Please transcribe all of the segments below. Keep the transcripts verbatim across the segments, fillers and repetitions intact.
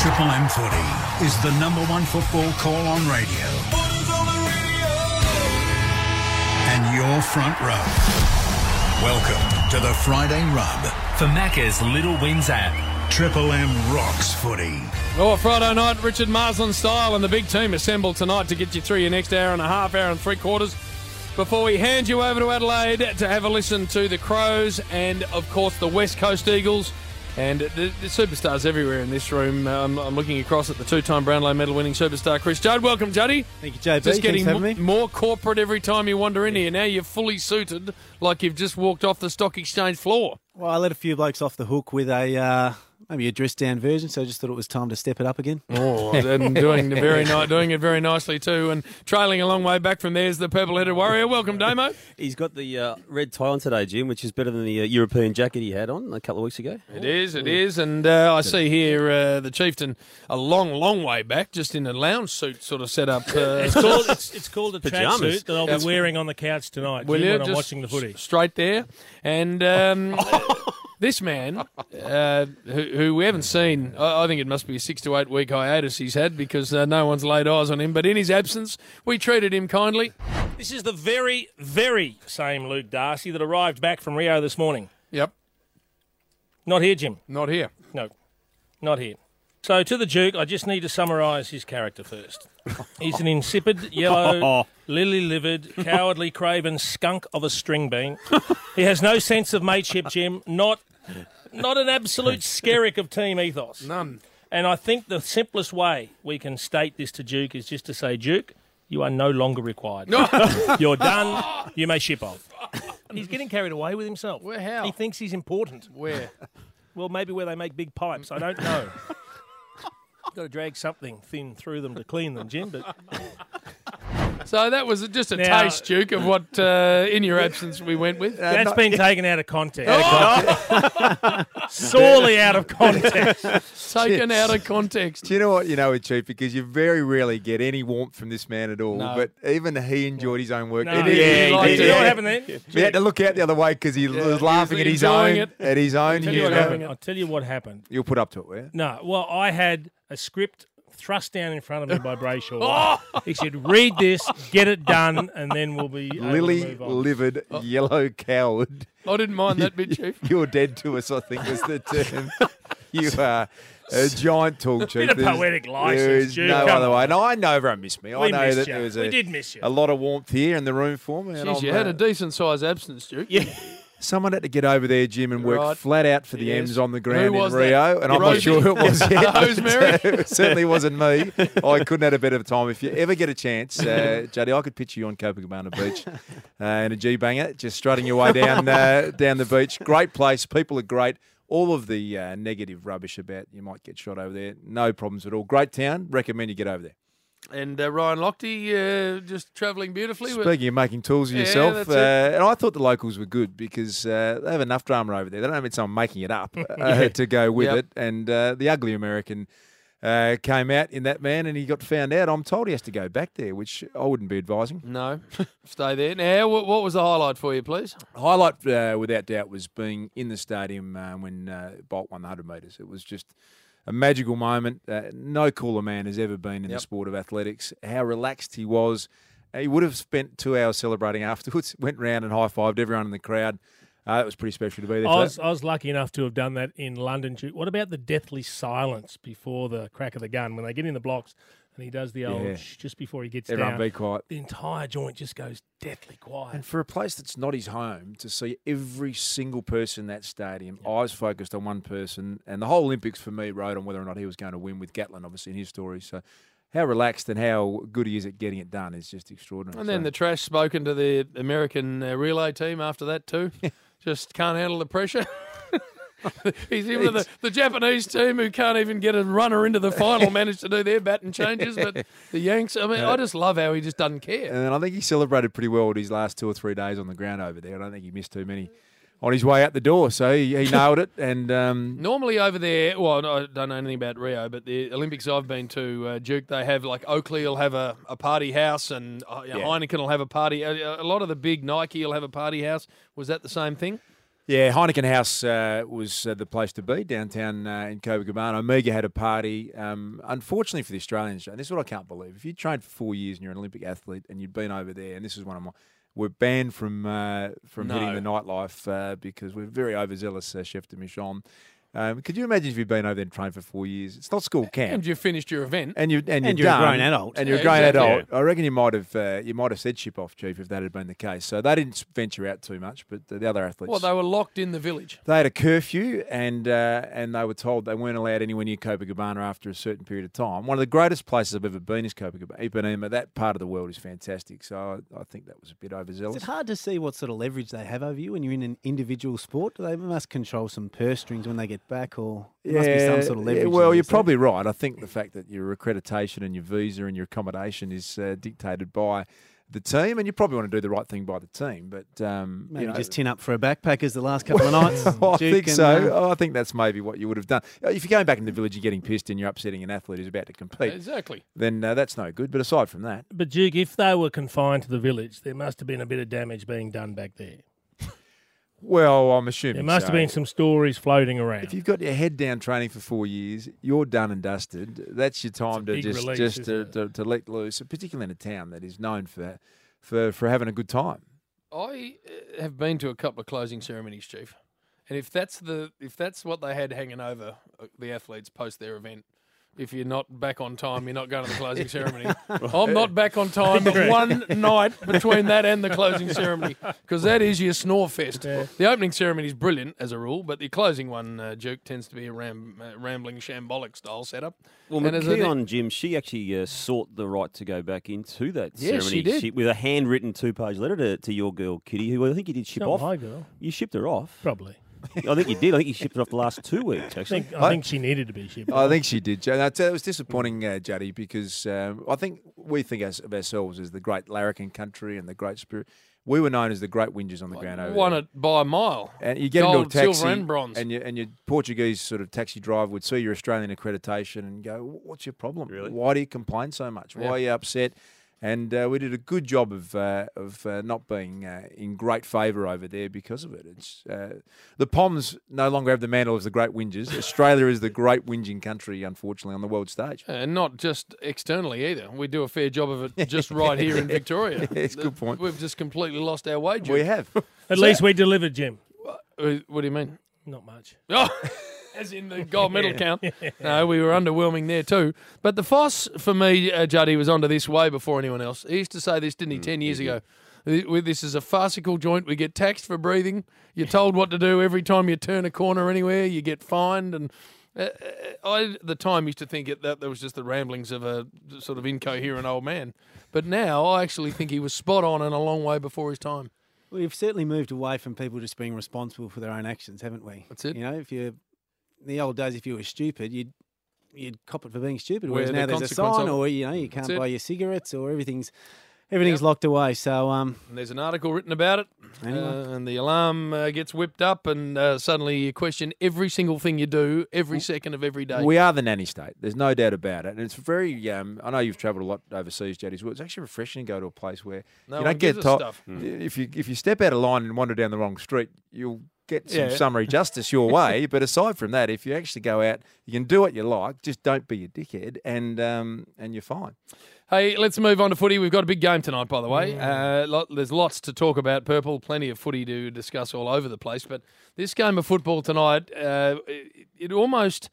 Triple M Footy is the number one football call on radio. On the radio. And your front row. Welcome to the Friday Rub. For Macca's Little Wins app. Triple M rocks footy. Oh, Friday night, Richard Marsland style, and the big team assembled tonight to get you through your next hour and a half, hour and three quarters, before we hand you over to Adelaide to have a listen to the Crows and, of course, the West Coast Eagles. And the, the superstars everywhere in this room. Um, I'm looking across at the two-time Brownlow medal-winning superstar Chris Judd. Welcome, Juddy. Thank you, J B. Just getting Thanks for having m- me. more corporate every time you wander in here. Now you're fully suited, like you've just walked off the stock exchange floor. Well, I let a few blokes off the hook with a uh, maybe a dressed-down version, so I just thought it was time to step it up again. Oh, and doing the very ni- doing it very nicely too, and trailing a long way back from there is the purple-headed warrior. Welcome, Damo. He's got the uh, red tie on today, Jim, which is better than the uh, European jacket he had on a couple of weeks ago. It is, it is, and uh, I see here uh, the chieftain a long, long way back, just in a lounge suit sort of set up. Uh, It's called it's, it's called a Pajamas. tracksuit that I'll That's- be wearing on the couch tonight Will Jim, you? when I'm Just watching the footy. s- straight there, and um, this man, uh, who, who we haven't seen, I, I think it must be a six to eight week hiatus he's had because uh, no one's laid eyes on him. But in his absence, we treated him kindly. This is the very, very same Luke Darcy that arrived back from Rio this morning. Yep, Not here, Jim. not here. No, not here. So to the Duke, I just need to summarise his character first. He's an insipid, yellow, lily-livered, cowardly, craven skunk of a string bean. He has no sense of mateship, Jim. Not, not an absolute skerrick of team ethos. None. And I think the simplest way we can state this to Duke is just to say, Duke, you are no longer required. You're done. You may ship off. He's getting carried away with himself. Where, how? He thinks he's important. Where? Well, maybe where they make big pipes. I don't know. Got to drag something thin through them to clean them, Jim. But So that was just a Now- taste, Duke, of what uh, in your absence we went with. that's been taken out of context. Sorely out of context. Taken out of context. Do you know what you know with Chief? Because you very rarely get any warmth from this man at all. No. But even he enjoyed his own work. No, It is- yeah, he he liked did, it. You know what yeah. happened then? He had to look out the other way because he was laughing he at was his own. enjoying it. At his own. Tell you you what know. happened. I'll tell you what happened. You'll put up to it, will you? No, well, I had a script thrust down in front of me by Brayshaw. He said, read this, get it done, and then we'll be able to Lily move on. livered yellow coward. I didn't mind that bit, Chief. You're dead to us, I think was the term. You are a giant tall Chief. Bit of There's- poetic license, There is Duke, no come other on. way. No, I know everyone missed me. I We know missed that you. there was We a, did miss you. a lot of warmth here in the room for me. And Jeez, I'm, you had uh, a decent sized absence, Duke. Yeah. Someone had to get over there, Jim, and work Right. flat out for the Yes. M's on the Who ground was in that? Rio, and I'm not Rosie? sure who it was yet. Rosemary? It certainly wasn't me. I couldn't have a better time. If you ever get a chance, uh, Juddy, I could picture you on Copacabana Beach uh, in a G-banger, just strutting your way down uh, down the beach. Great place. People are great. All of the uh, negative rubbish about you might get shot over there, no problems at all. Great town. Recommend you get over there. And uh, Ryan Lochte uh, just travelling beautifully. with- Speaking of making tools of Yeah, yourself, that's uh, it. and I thought the locals were good because uh, they have enough drama over there. They don't need someone making it up uh, to go with Yep. it. And uh, the ugly American uh, came out in that man, and he got found out. I'm told he has to go back there, which I wouldn't be advising. No, stay there. Now, what, what was the highlight for you, please? Highlight, uh, without doubt, was being in the stadium uh, when uh, Bolt won the one hundred metres. It was just a magical moment. Uh, no cooler man has ever been in Yep. the sport of athletics. How relaxed he was. He would have spent two hours celebrating afterwards. Went round and high-fived everyone in the crowd. Uh, it was pretty special to be there. I for was, that. I was lucky enough to have done that in London. Duke. What about the deathly silence before the crack of the gun when they get in the blocks and he does the old Yeah. shh just before he gets Everyone down? be quiet. The entire joint just goes deathly quiet. And for a place that's not his home, to see every single person in that stadium, eyes focused on one person, and the whole Olympics for me rode on whether or not he was going to win with Gatlin, obviously, in his story. So how relaxed and how good he is at getting it done is just extraordinary. And then So- the trash spoken to the American uh, relay team after that too. Just can't handle the pressure. He's in with the, the Japanese team who can't even get a runner into the final, managed to do their baton changes. But the Yanks, I mean, I just love how he just doesn't care. And then I think he celebrated pretty well with his last two or three days on the ground over there. I don't think he missed too many on his way out the door. So he, he nailed it. And um, Normally over there, well, I don't know anything about Rio, but the Olympics I've been to, uh, Duke, they have like Oakley will have a, a party house, and uh, you know, Yeah. Heineken will have a party. A, a lot of the big Nike will have a party house. Was that the same thing? Yeah, Heineken House uh, was uh, the place to be downtown uh, in Copacabana. Omega had a party. Um, unfortunately for the Australians, and this is what I can't believe. If you trained for four years and you're an Olympic athlete and you'd been over there, and this is one of my, we're banned from uh, from No. hitting the nightlife uh, because we're very overzealous, uh, Chef de Michon. Um, could you imagine if you'd been over there and trained for four years? It's not school camp. And you finished your event. And you and, And you're, you're a done, grown adult. and you're Yeah, a grown exactly. adult. I reckon you might have uh, you might have said ship off, Chief, if that had been the case. So they didn't venture out too much, but the other athletes. Well, they were locked in the village. They had a curfew, and uh, and they were told they weren't allowed anywhere near Copacabana after a certain period of time. One of the greatest places I've ever been is Copacabana. Ipanema, that part of the world is fantastic. So I, I think that was a bit Is overzealous. it hard to see what sort of leverage they have over you when you're in an individual sport? They must control some purse strings when they get back, or there must be some sort of leverage. yeah, well, there, you're so- probably right. I think the fact that your accreditation and your visa and your accommodation is uh, dictated by the team, and you probably want to do the right thing by the team. But um, Maybe you know, just tin up for a backpackers the last couple of nights. I Duke think and, so. uh, I think that's maybe what you would have done. Uh, If you're going back in the village, you're getting pissed and you're upsetting an athlete who's about to compete, Exactly. then uh, that's no good. But aside from that, But Duke, if they were confined to the village, there must have been a bit of damage being done back there. well, I'm assuming There must so. have been some stories floating around. If you've got your head down training for four years, you're done and dusted. That's your time to big just release, just to, isn't it? to, to let loose, particularly in a town that is known for for for having a good time. I uh, have been to a couple of closing ceremonies, Chief, and if that's the if that's what they had hanging over uh, the athletes post their event, if you're not back on time, you're not going to the closing ceremony. I'm not back on time one night between that and the closing ceremony, because that is your snore fest. The opening ceremony is brilliant as a rule, but the closing one, uh, Duke, tends to be a ram, uh, rambling, shambolic style setup. Well, And as a- McKeon, Jim, she actually uh, sought the right to go back into that Yes, ceremony she did. with a handwritten two-page letter to, to your girl, Kitty, who I think you did ship Not off. my girl. You shipped her off. Probably. I think you did. I think you shipped her off the last two weeks, I actually. think, I think she needed to be shipped. I think she did. Jay. That's- It was disappointing, uh, Juddy, because um, I think we think as, of ourselves as the great larrikin country and the great spirit. We were known as the great whingers on the ground over Won there. it by a mile. And you get Gold, into a taxi, silver and bronze. and your and your Portuguese sort of taxi driver would see your Australian accreditation and go, "What's your problem? Really? Why do you complain so much? Why Yeah. are you upset?" And uh, we did a good job of uh, of uh, not being uh, in great favour over there because of it. It's uh, the Poms no longer have the mantle as the great whingers. Australia is the great whinging country, unfortunately, on the world stage. And not just externally either. We do a fair job of it just right here in Victoria. It's a good point. We've just completely lost our way, Duke. We have. At least we delivered, Jim. Uh, What do you mean? Not much. Oh, as in the gold medal count. No, we were underwhelming there too. But the Foss, for me, uh, Juddy, was onto this way before anyone else. He used to say this, didn't he, ten years ago? Uh, with- This is a farcical joint. We get taxed for breathing. You're told what to do every time you turn a corner anywhere. You get fined. And uh, uh, I, at the time, used to think it, that that was just the ramblings of a sort of incoherent old man. But now I actually think he was spot on and a long way before his time. We've certainly moved away from people just being responsible for their own actions, haven't we? That's it. You know, if you, in the old days, if you were stupid, you'd you'd cop it for being stupid. Where Whereas the now there's a consequence sign, of it. or you know, you can't That's it. buy your cigarettes, or everything's everything's Yep. locked away. So, um, And there's an article written about it, Anyway. uh, and the alarm uh, gets whipped up, and uh, suddenly you question every single thing you do, every second of every day. We are the nanny state. There's no doubt about it. And it's very, um, I know you've travelled a lot overseas, Jaddy's. Well, it's actually refreshing to go to a place where No you one don't get gives us told. stuff. If you if you step out of line and wander down the wrong street, you'll get some Yeah. summary justice your way. But aside from that, if you actually go out, you can do what you like. Just don't be a dickhead, and um, and you're fine. Hey, let's move on to footy. We've got a big game tonight, by the way. Uh, lot, there's lots to talk about, Purple. Plenty of footy to discuss all over the place. But this game of football tonight, uh, it, it almost,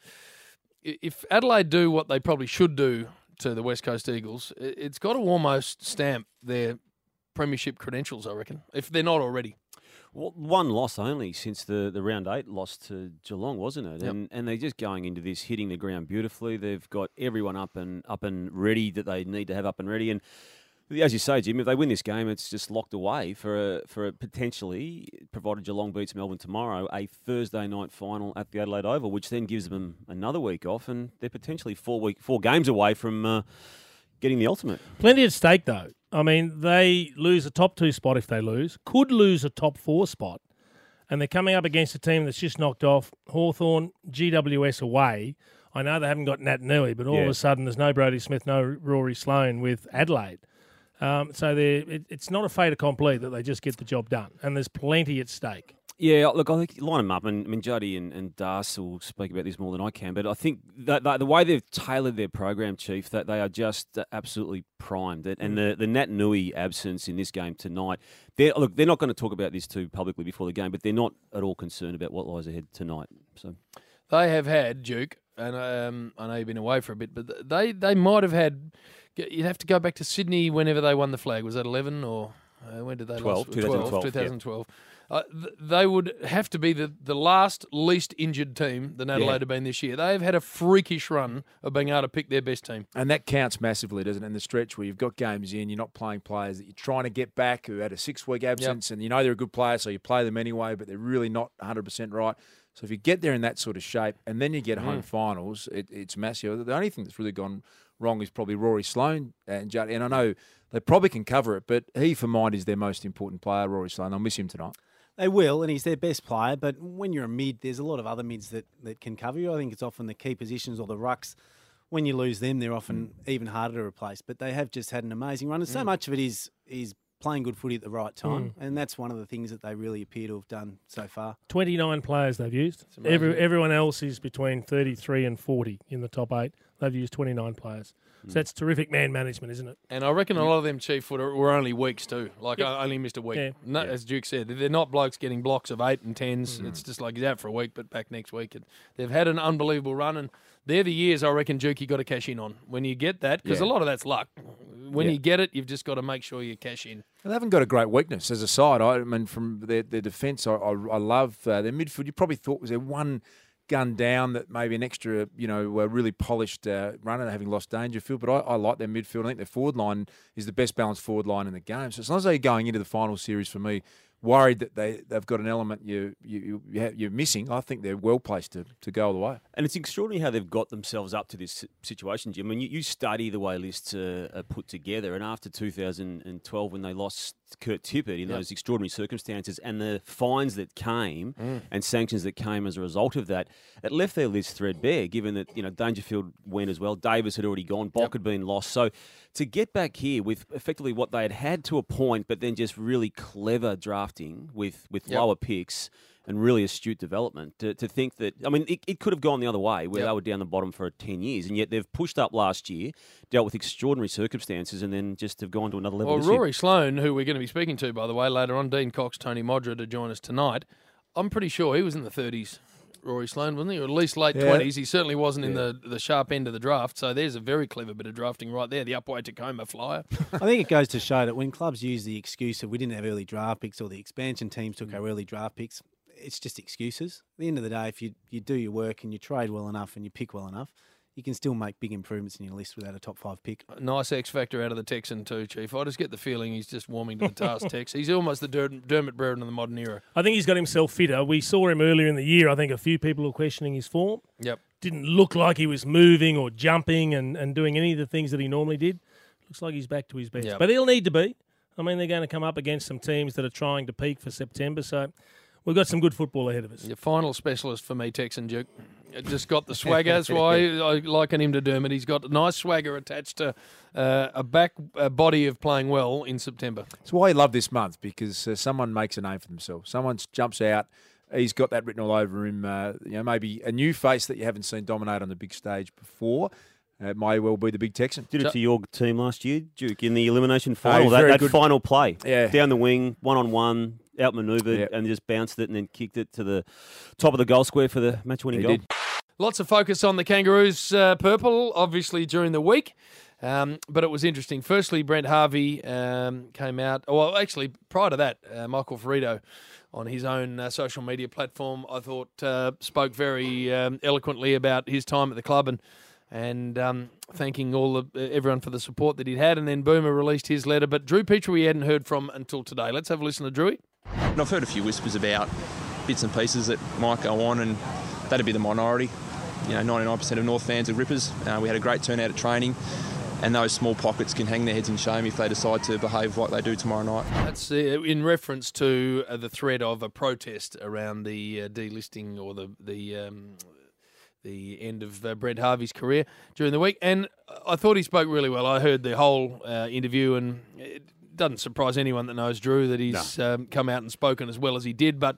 if Adelaide do what they probably should do to the West Coast Eagles, it, it's got to almost stamp their premiership credentials, I reckon, if they're not already. Well, one loss only since the, the round eight loss to Geelong, wasn't it? Yep. And and they're just going into this hitting the ground beautifully. They've got everyone up and up and ready that they need to have up and ready. And as you say, Jim, if they win this game, it's just locked away for a, for a potentially, provided Geelong beats Melbourne tomorrow, a Thursday night final at the Adelaide Oval, which then gives them another week off, and they're potentially four week four games away from uh, getting the ultimate. Plenty at stake, though. I mean, they lose a top two spot if they lose, could lose a top four spot, and they're coming up against a team that's just knocked off Hawthorn, G W S away. I know they haven't got Nat Nui, but all of Yeah. a sudden there's no Brodie Smith, no Rory Sloane with Adelaide. Um, so they're, it, it's not a fait accompli that they just get the job done, and there's plenty at stake. Yeah, look, I think line them up, and I mean, Jody and, and Das will speak about this more than I can, but I think that, that the way they've tailored their program, Chief, that they are just absolutely primed. And the, the Nat Nui absence in this game tonight, they're, look, they're not going to talk about this too publicly before the game, but they're not at all concerned about what lies ahead tonight. So They have had, Duke, and um, I know you've been away for a bit, but they, they might have had, you'd have to go back to Sydney whenever they won the flag. Was that eleven or uh, when did they twelve, lose? twenty twelve, twenty twelve. Yeah. Uh, th- they would have to be the, the last least injured team than Adelaide Yeah. have been this year. They've had a freakish run of being able to pick their best team. And that counts massively, doesn't it? In the stretch where you've got games in, you're not playing players that you're trying to get back who had a six-week absence, and you know they're a good player, so you play them anyway, but they're really not one hundred percent right. So if you get there in that sort of shape and then you get Mm. home finals, it, it's massive. The only thing that's really gone wrong is probably Rory Sloane and Judd. And I know they probably can cover it, but he, for mine, is their most important player, Rory Sloane. They'll miss him tonight. They will, and he's their best player. But when you're a mid, there's a lot of other mids that, that can cover you. I think it's often the key positions or the rucks. When you lose them, they're often mm. even harder to replace. But they have just had an amazing run. And so mm. much of it is is playing good footy at the right time. Mm. And that's one of the things that they really appear to have done so far. twenty-nine players they've used. Every, everyone else is between thirty-three and forty in the top eight. They've used twenty-nine players. So that's terrific man management, isn't it? And I reckon a lot of them, Chief, were, were only weeks too. Like, Yep. I only missed a week. Yeah. No, Yeah. As Duke said, they're not blokes getting blocks of eight and tens. Mm-hmm. It's just like he's out for a week, but back next week. And they've had an unbelievable run, and they're the years I reckon, Duke, you got to cash in on. When you get that, because Yeah. a lot of that's luck. When Yeah. you get it, you've just got to make sure you cash in. They haven't got a great weakness as a side. I mean, from their, their defence, I, I, I love uh, their midfield. You probably thought was there one gun down that maybe an extra, you know, uh, really polished uh, runner, having lost Dangerfield. But I, I like their midfield. I think their forward line is the best balanced forward line in the game. So as long as they're going into the final series, for me, worried that they, they've got an element you, you, you have, you're missing, I think they're well placed to, to go all the way. And it's extraordinary how they've got themselves up to this situation, Jim. I mean, you, you study the way lists are, are put together, and after two thousand twelve, when they lost Kurt Tippett in Yep. those extraordinary circumstances, and the fines that came Mm. and sanctions that came as a result of that, it left their list threadbare, given that, you know, Dangerfield went as well, Davis had already gone, Bock Yep. had been lost. So to get back here with effectively what they had had to a point, but then just really clever drafting with, with Yep. lower picks and really astute development, to, to think that, I mean, it, it could have gone the other way, where Yep. they were down the bottom for ten years, and yet they've pushed up last year, dealt with extraordinary circumstances, and then just have gone to another level Well, this year. Rory Sloane, who we're going to be speaking to, by the way, later on, Dean Cox, Tony Modra to join us tonight. I'm pretty sure he was in the thirties, Rory Sloane, wasn't he? Or at least late Yeah. twenties. He certainly wasn't in the, the sharp end of the draft. So there's a very clever bit of drafting right there. The Upway Tacoma flyer. I think it goes to show that when clubs use the excuse of we didn't have early draft picks or the expansion teams took our early draft picks, it's just excuses. At the end of the day, if you, you do your work and you trade well enough and you pick well enough, you can still make big improvements in your list without a top five pick. Nice X factor out of the Texan too, Chief. I just get the feeling he's just warming to the task, Tex. He's almost the Der- Dermot Brereton of the modern era. I think he's got himself fitter. We saw him earlier in the year. I think a few people were questioning his form. Yep. Didn't look like he was moving or jumping and, and doing any of the things that he normally did. Looks like he's back to his best. Yep. But he'll need to be. I mean, they're going to come up against some teams that are trying to peak for September. So we've got some good football ahead of us. Your final specialist for me, Texan Duke. Just got the swagger. That's why I liken him to Dermot. He's got a nice swagger attached to uh, a back uh, body of playing well in September. That's why I love this month, because uh, someone makes a name for themselves. Someone jumps out. He's got that written all over him. Uh, you know, maybe a new face that you haven't seen dominate on the big stage before. Uh, may well be the big Texan. Did So- it for your team last year, Duke, in the elimination final. Oh, that very that good. final play. Yeah. Down the wing, one-on-one, outmanoeuvred, Yep. and just bounced it and then kicked it to the top of the goal square for the match-winning He goal. did. Lots of focus on the Kangaroos uh, purple, obviously, during the week. Um, but it was interesting. Firstly, Brent Harvey um, came out. Well, actually, prior to that, uh, Michael Ferrito on his own uh, social media platform, I thought, uh, spoke very um, eloquently about his time at the club and and um, thanking all the, everyone for the support that he'd had. And then Boomer released his letter. But Drew Petrie we hadn't heard from until today. Let's have a listen to Drewy. And I've heard a few whispers about bits and pieces that might go on, and that'd be the minority. You know, ninety-nine percent of North fans are Rippers. Uh, we had a great turnout at training, and those small pockets can hang their heads in shame if they decide to behave like they do tomorrow night. That's uh, in reference to uh, the threat of a protest around the uh, delisting or the the um, the end of uh, Brent Harvey's career during the week. And I thought he spoke really well. I heard the whole uh, interview, and it doesn't surprise anyone that knows Drew that he's um, come out and spoken as well as he did. But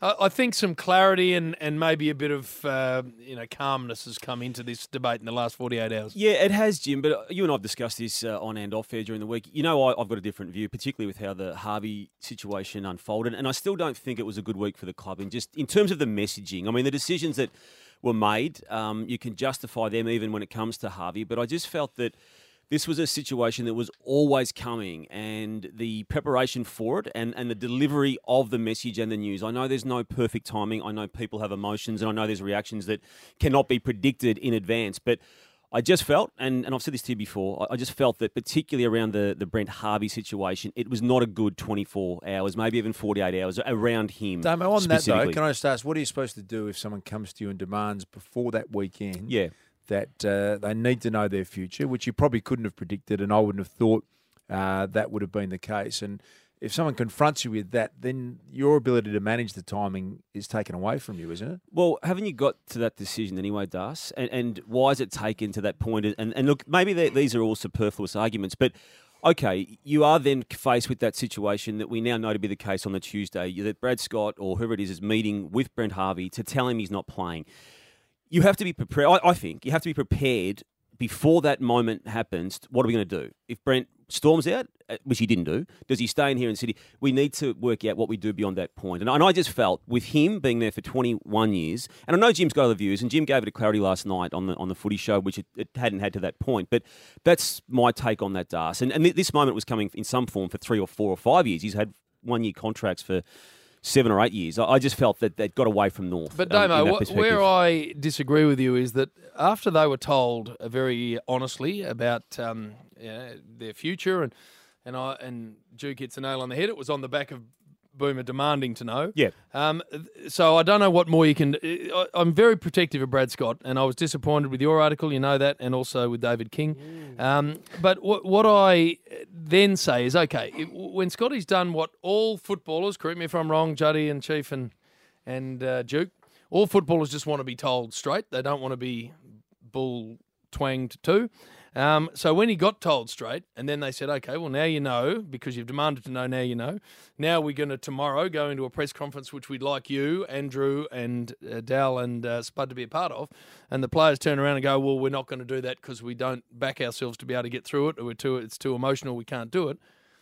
I, I think some clarity and, and maybe a bit of uh, you know calmness has come into this debate in the last forty-eight hours. Yeah, it has, Jim, but you and I have discussed this uh, on and off air during the week. You know, I, I've got a different view, particularly with how the Harvey situation unfolded, and I still don't think it was a good week for the club. And just in terms of the messaging, I mean, the decisions that were made, um, you can justify them even when it comes to Harvey, but I just felt that this was a situation that was always coming, and the preparation for it and, and the delivery of the message and the news. I know there's no perfect timing. I know people have emotions, and I know there's reactions that cannot be predicted in advance. But I just felt, and, and I've said this to you before, I just felt that particularly around the, the Brent Harvey situation, it was not a good twenty-four hours, maybe even forty-eight hours around him. Damo, on that though, can I just ask, what are you supposed to do if someone comes to you and demands before that weekend? Yeah. that uh, they need to know their future, which you probably couldn't have predicted, and I wouldn't have thought uh, that would have been the case. And if someone confronts you with that, then your ability to manage the timing is taken away from you, isn't it? Well, haven't you got to that decision anyway, Das? And, and why is it taken to that point? And, and look, maybe these are all superfluous arguments, but okay, you are then faced with that situation that we now know to be the case on the Tuesday, that Brad Scott or whoever it is is meeting with Brent Harvey to tell him he's not playing. You have to be prepared. I, I think you have to be prepared before that moment happens. What are we going to do? If Brent storms out, which he didn't do, does he stay in here in City? We need to work out what we do beyond that point. And, and I just felt with him being there for twenty-one years, and I know Jim's got other views, and Jim gave it a clarity last night on the on the footy show, which it, it hadn't had to that point. But that's my take on that, Das. And, and this moment was coming in some form for three or four or five years. He's had one-year contracts for seven or eight years. I just felt that that got away from North. But Damo, um, where I disagree with you is that after they were told uh, very honestly about um, you know, their future, and and I and Duke hits the nail on the head, it was on the back of Boomer demanding to know. Yeah. Um. So I don't know what more you can. I, I'm very protective of Brad Scott, and I was disappointed with your article. You know that, and also with David King. Mm. Um. But what what I then say is, okay, it, when Scotty's done what all footballers, correct me if I'm wrong, Juddy and Chief and and uh, Duke, all footballers just want to be told straight. They don't want to be bull twanged too. Um, so when he got told straight, and then they said, okay, well, now you know, because you've demanded to know, now you know. Now we're going to tomorrow go into a press conference, which we'd like you, Andrew and uh, Dal and uh, Spud to be a part of. And the players turn around and go, well, we're not going to do that because we don't back ourselves to be able to get through it, or we're too, it's too emotional, we can't do it.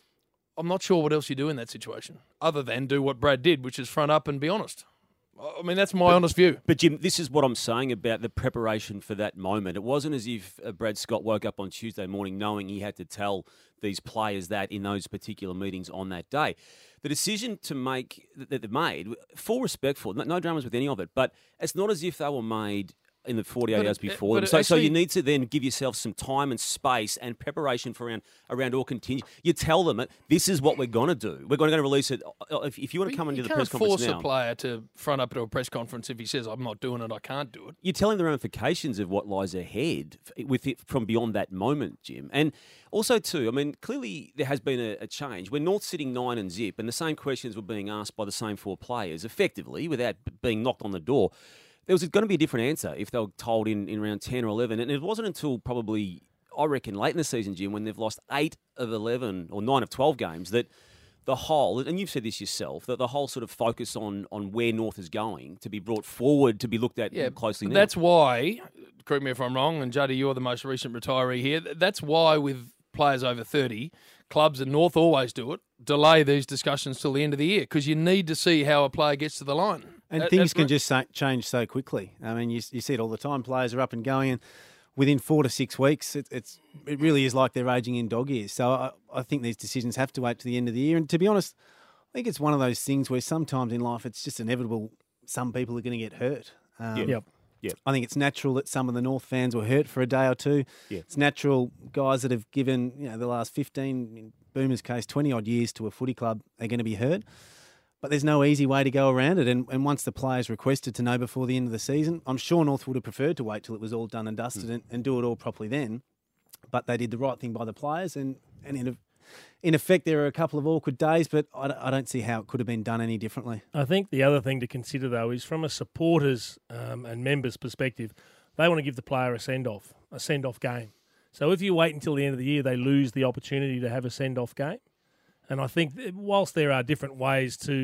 I'm not sure what else you do in that situation, other than do what Brad did, which is front up and be honest. I mean, that's my but, honest view. But, Jim, this is what I'm saying about the preparation for that moment. It wasn't as if uh, Brad Scott woke up on Tuesday morning knowing he had to tell these players that in those particular meetings on that day. The decision to make that they made, full respect for, no, no dramas with any of it, but it's not as if they were made in the forty-eight but hours it, before but them. So, actually, so you need to then give yourself some time and space and preparation for around around all contingent. You tell them, this is what we're going to do. We're going to release it. If, if you want to come into the press conference now. You can't force a player to front up at a press conference if he says, I'm not doing it, I can't do it. You're telling the ramifications of what lies ahead with it from beyond that moment, Jim. And also, too, I mean, clearly there has been a, a change. When North's sitting nine and zip, and the same questions were being asked by the same four players, effectively, without being knocked on the door, there was going to be a different answer if they were told in, in around ten or eleven. And it wasn't until probably, I reckon, late in the season, Jim, when they've lost eight of eleven or nine of twelve games, that the whole, and you've said this yourself, that the whole sort of focus on on where North is going to be brought forward, to be looked at yeah, closely now. That's why, correct me if I'm wrong, and Juddy, you're the most recent retiree here, that's why with players over thirty, clubs, and North always do it, delay these discussions till the end of the year, because you need to see how a player gets to the line. And that, things can just so, change so quickly. I mean, you, you see it all the time. Players are up and going, and within four to six weeks, it, it's it really is like they're aging in dog years. So I, I think these decisions have to wait to the end of the year. And to be honest, I think it's one of those things where sometimes in life it's just inevitable some people are going to get hurt. Um, yeah. Yep. Yep. I think it's natural that some of the North fans were hurt for a day or two. Yeah. It's natural guys that have given, you know, the last fifteen, in Boomer's case, twenty-odd years to a footy club are going to be hurt. But there's no easy way to go around it. And, and once the players requested to know before the end of the season, I'm sure North would have preferred to wait till it was all done and dusted mm. and, and do it all properly then. But they did the right thing by the players. And, and in, a, in effect, there are a couple of awkward days, but I, I don't see how it could have been done any differently. I think the other thing to consider, though, is from a supporters um, and members' perspective, they want to give the player a send-off, a send-off game. So if you wait until the end of the year, they lose the opportunity to have a send-off game. And I think whilst there are different ways to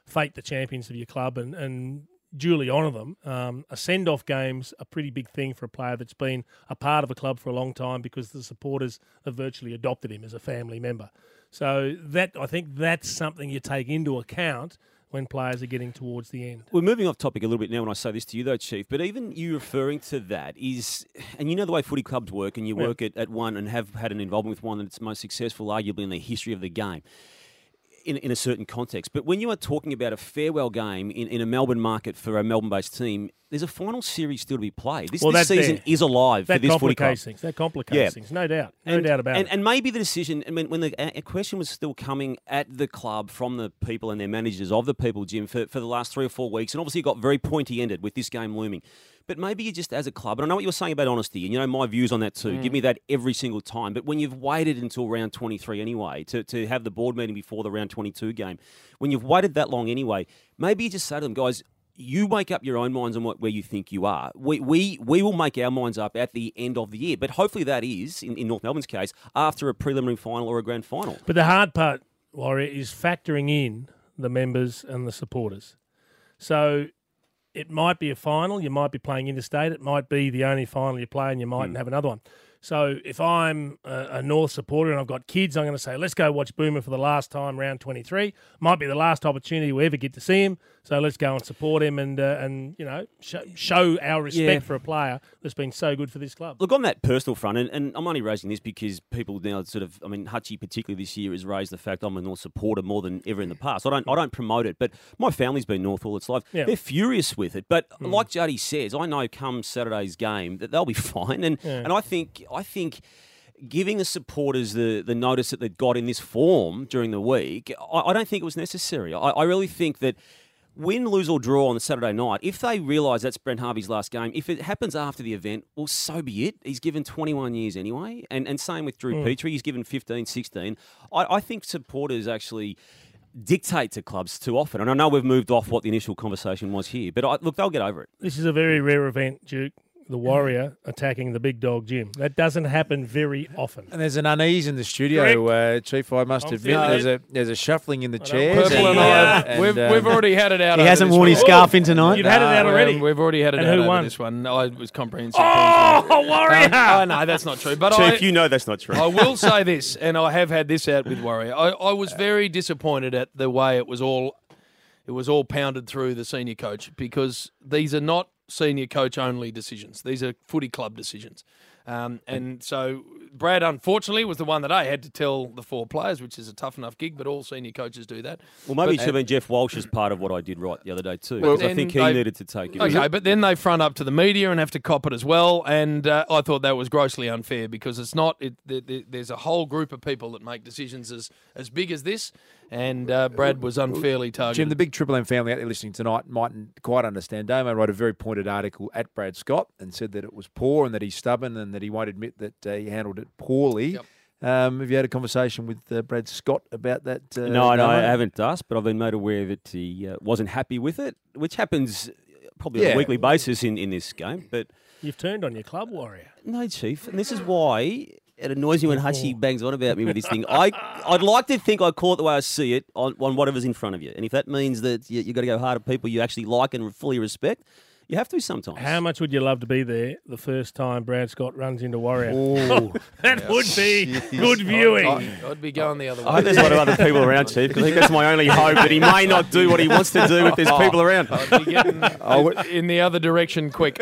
fate the champions of your club and, and duly honour them. Um, a send-off game's a pretty big thing for a player that's been a part of a club for a long time because the supporters have virtually adopted him as a family member. So that I think that's something you take into account when players are getting towards the end. We're moving off topic a little bit now when I say this to you, though, Chief, but even you referring to that is, and you know the way footy clubs work, and you Yeah. work at, at one and have had an involvement with one that's most successful, arguably, in the history of the game. In, in a certain context. But when you are talking about a farewell game in, in a Melbourne market for a Melbourne-based team, there's a final series still to be played. This, Well, this that's season there. is alive That for this footy club. complicates things. That complicates Yeah. things, no doubt. No And, doubt about and, it. and maybe the decision, and when, when the a question was still coming at the club from the people and their managers of the people, Jim, for, for the last three or four weeks, and obviously it got very pointy-ended with this game looming. But maybe you just, as a club, and I know what you were saying about honesty, and you know my views on that too. Mm. Give me that every single time. But when you've waited until round twenty-three anyway, to, to have the board meeting before the round twenty-two game, when you've waited that long anyway, maybe you just say to them, guys, you make up your own minds on what, where you think you are. We, we we will make our minds up at the end of the year. But hopefully that is, in, in North Melbourne's case, after a preliminary final or a grand final. But the hard part, Warrior, is factoring in the members and the supporters. So it might be a final, you might be playing interstate, it might be the only final you play and you mightn't Mm. have another one. So if I'm a, a North supporter and I've got kids, I'm going to say, let's go watch Boomer for the last time, round twenty-three. Might be the last opportunity we ever get to see him, so let's go and support him and, uh, and you know, sh- show our respect Yeah. for a player that's been so good for this club. Look, on that personal front, and, and I'm only raising this because people now sort of, I mean, Hutchie particularly this year has raised the fact I'm a North supporter more than ever in the past. I don't I don't promote it, but my family's been North all its life. Yeah. They're furious with it. But Mm. like Juddy says, I know come Saturday's game that they'll be fine. And Yeah. and I think I think giving the supporters the, the notice that they've got in this form during the week, I, I don't think it was necessary. I, I really think that win, lose or draw on the Saturday night, if they realise that's Brent Harvey's last game, if it happens after the event, well, so be it. He's given twenty-one years anyway. And and same with Drew Mm. Petrie, he's given fifteen, sixteen. I, I think supporters actually dictate to clubs too often. And I know we've moved off what the initial conversation was here, but I, look, they'll get over it. This is a very rare event, Duke. The Warrior attacking the big dog Jim. That doesn't happen very often. And there's an unease in the studio, uh, Chief. I must I'm admit, feeling there's it. a there's a shuffling in the I don't- chairs. Purple and uh, I, and, we've, um, we've already had it out. He over hasn't this worn one. his scarf in tonight. You've had it out Um, already. We've already had it And out who over won? this one. I was comprehensive. Oh, Warrior! Um, oh, no, that's not true. But I, Chief, you know that's not true. I will say this, and I have had this out with Warrior. I, I was very disappointed at the way it was all it was all pounded through the senior coach, because these are not senior coach only decisions. These are footy club decisions. Um, and so Brad, unfortunately, was the one that I had to tell the four players, which is a tough enough gig, but all senior coaches do that. Well, maybe But- it should have been Jeff Walsh as part of what I did right the other day too. Well, because I then think he they- needed to take it. Okay, but then they front up to the media and have to cop it as well, and uh, I thought that was grossly unfair, because it's not. It, th- th- there's a whole group of people that make decisions as as big as this, and uh, Brad was unfairly targeted. Jim, the big Triple M family out there listening tonight mightn't quite understand. Damo wrote a very pointed article at Brad Scott and said that it was poor and that he's stubborn and that he won't admit that uh, he handled it poorly. Yep. Um, have you had a conversation with uh, Brad Scott about that? Uh, No, no, I Damo? haven't, Dus, but I've been made aware that he uh, wasn't happy with it, which happens probably on Yeah. a weekly basis in, in this game. But You've turned on your club, Warrior. no, Chief, and this is why it annoys me when Hutchie bangs on about me with this thing. I, I'd like to think I call it the way I see it on, on whatever's in front of you. And if that means that you, you've got to go hard at people you actually like and fully respect, you have to sometimes. How much would you love to be there the first time Brad Scott runs into Warrior? Oh, that would be good viewing. I'd, I'd be going the other way. I hope there's a lot of other people around, Chief, because I think that's my only hope, that he may not do what he wants to do if there's people around. I'd be getting in the other direction quick.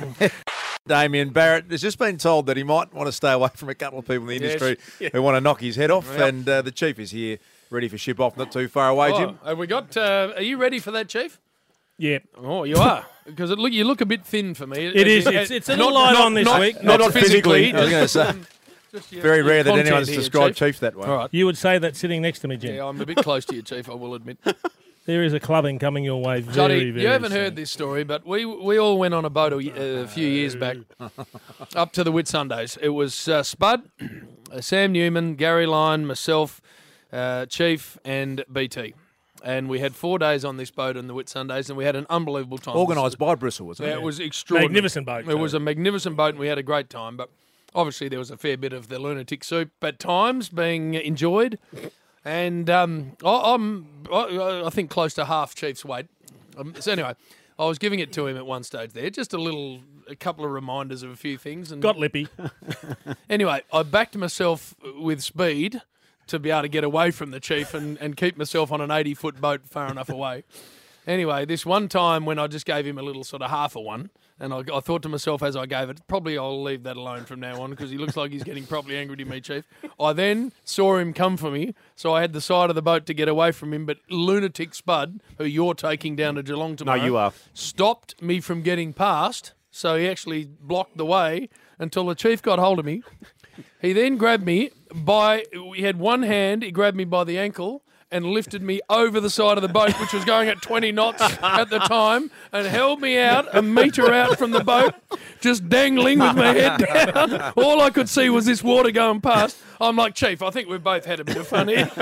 Damien Barrett has just been told that he might want to stay away from a couple of people in the Yes. industry who want to knock his head off, Yep. and uh, the Chief is here, ready for ship off, not too far away, Jim. Oh, have we got? Uh, are you ready for that, Chief? Yeah. Oh, you are, because it look you look a bit thin for me. It is. It's, it's a little light on this not, week. Not, Not physically. I was going to say, Just your- very your rare that content anyone's here, described Chief. Chief that way. All right. You would say that sitting next to me, Jim. Yeah, I'm a bit close to you, Chief, I will admit. There is a clubbing coming your way very, Johnny, very you haven't soon. heard this story, but we we all went on a boat a, a few years back up to the Whitsundays. It was uh, Spud, uh, Sam Newman, Gary Lyon, myself, uh, Chief, and B T. And we had four days on this boat on the Whitsundays, and we had an unbelievable time. Organised by Bristol, wasn't Yeah, it? it was extraordinary. Magnificent boat, It was too. a magnificent boat, and we had a great time. But obviously, there was a fair bit of the lunatic soup at times being enjoyed. And um, I, I'm, I, I think, close to half Chief's weight. Um, so anyway, I was giving it to him at one stage there, just a little, a couple of reminders of a few things. And Got lippy. Anyway, I backed myself with speed to be able to get away from the Chief and, and keep myself on an eighty-foot boat far enough away. Anyway, this one time when I just gave him a little sort of half a one, and I, I thought to myself as I gave it, probably I'll leave that alone from now on because he looks like he's getting properly angry to me, Chief. I then saw him come for me, so I had the side of the boat to get away from him, but lunatic Spud, who you're taking down to Geelong tomorrow, No, you are. stopped me from getting past, so he actually blocked the way until the Chief got hold of me. He then grabbed me by, he had one hand, he grabbed me by the ankle and lifted me over the side of the boat, which was going at twenty knots at the time, and held me out a metre out from the boat, just dangling with my head down. All I could see was this water going past. I'm like, Chief, I think we've both had a bit of fun here.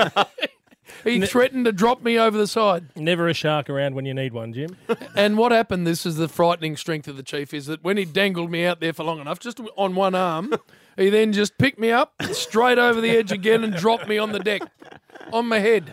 He threatened to drop me over the side. Never a shark around when you need one, Jim. And what happened, this is the frightening strength of the Chief, is that when he dangled me out there for long enough, just on one arm, he then just picked me up straight over the edge again and dropped me on the deck, on my head.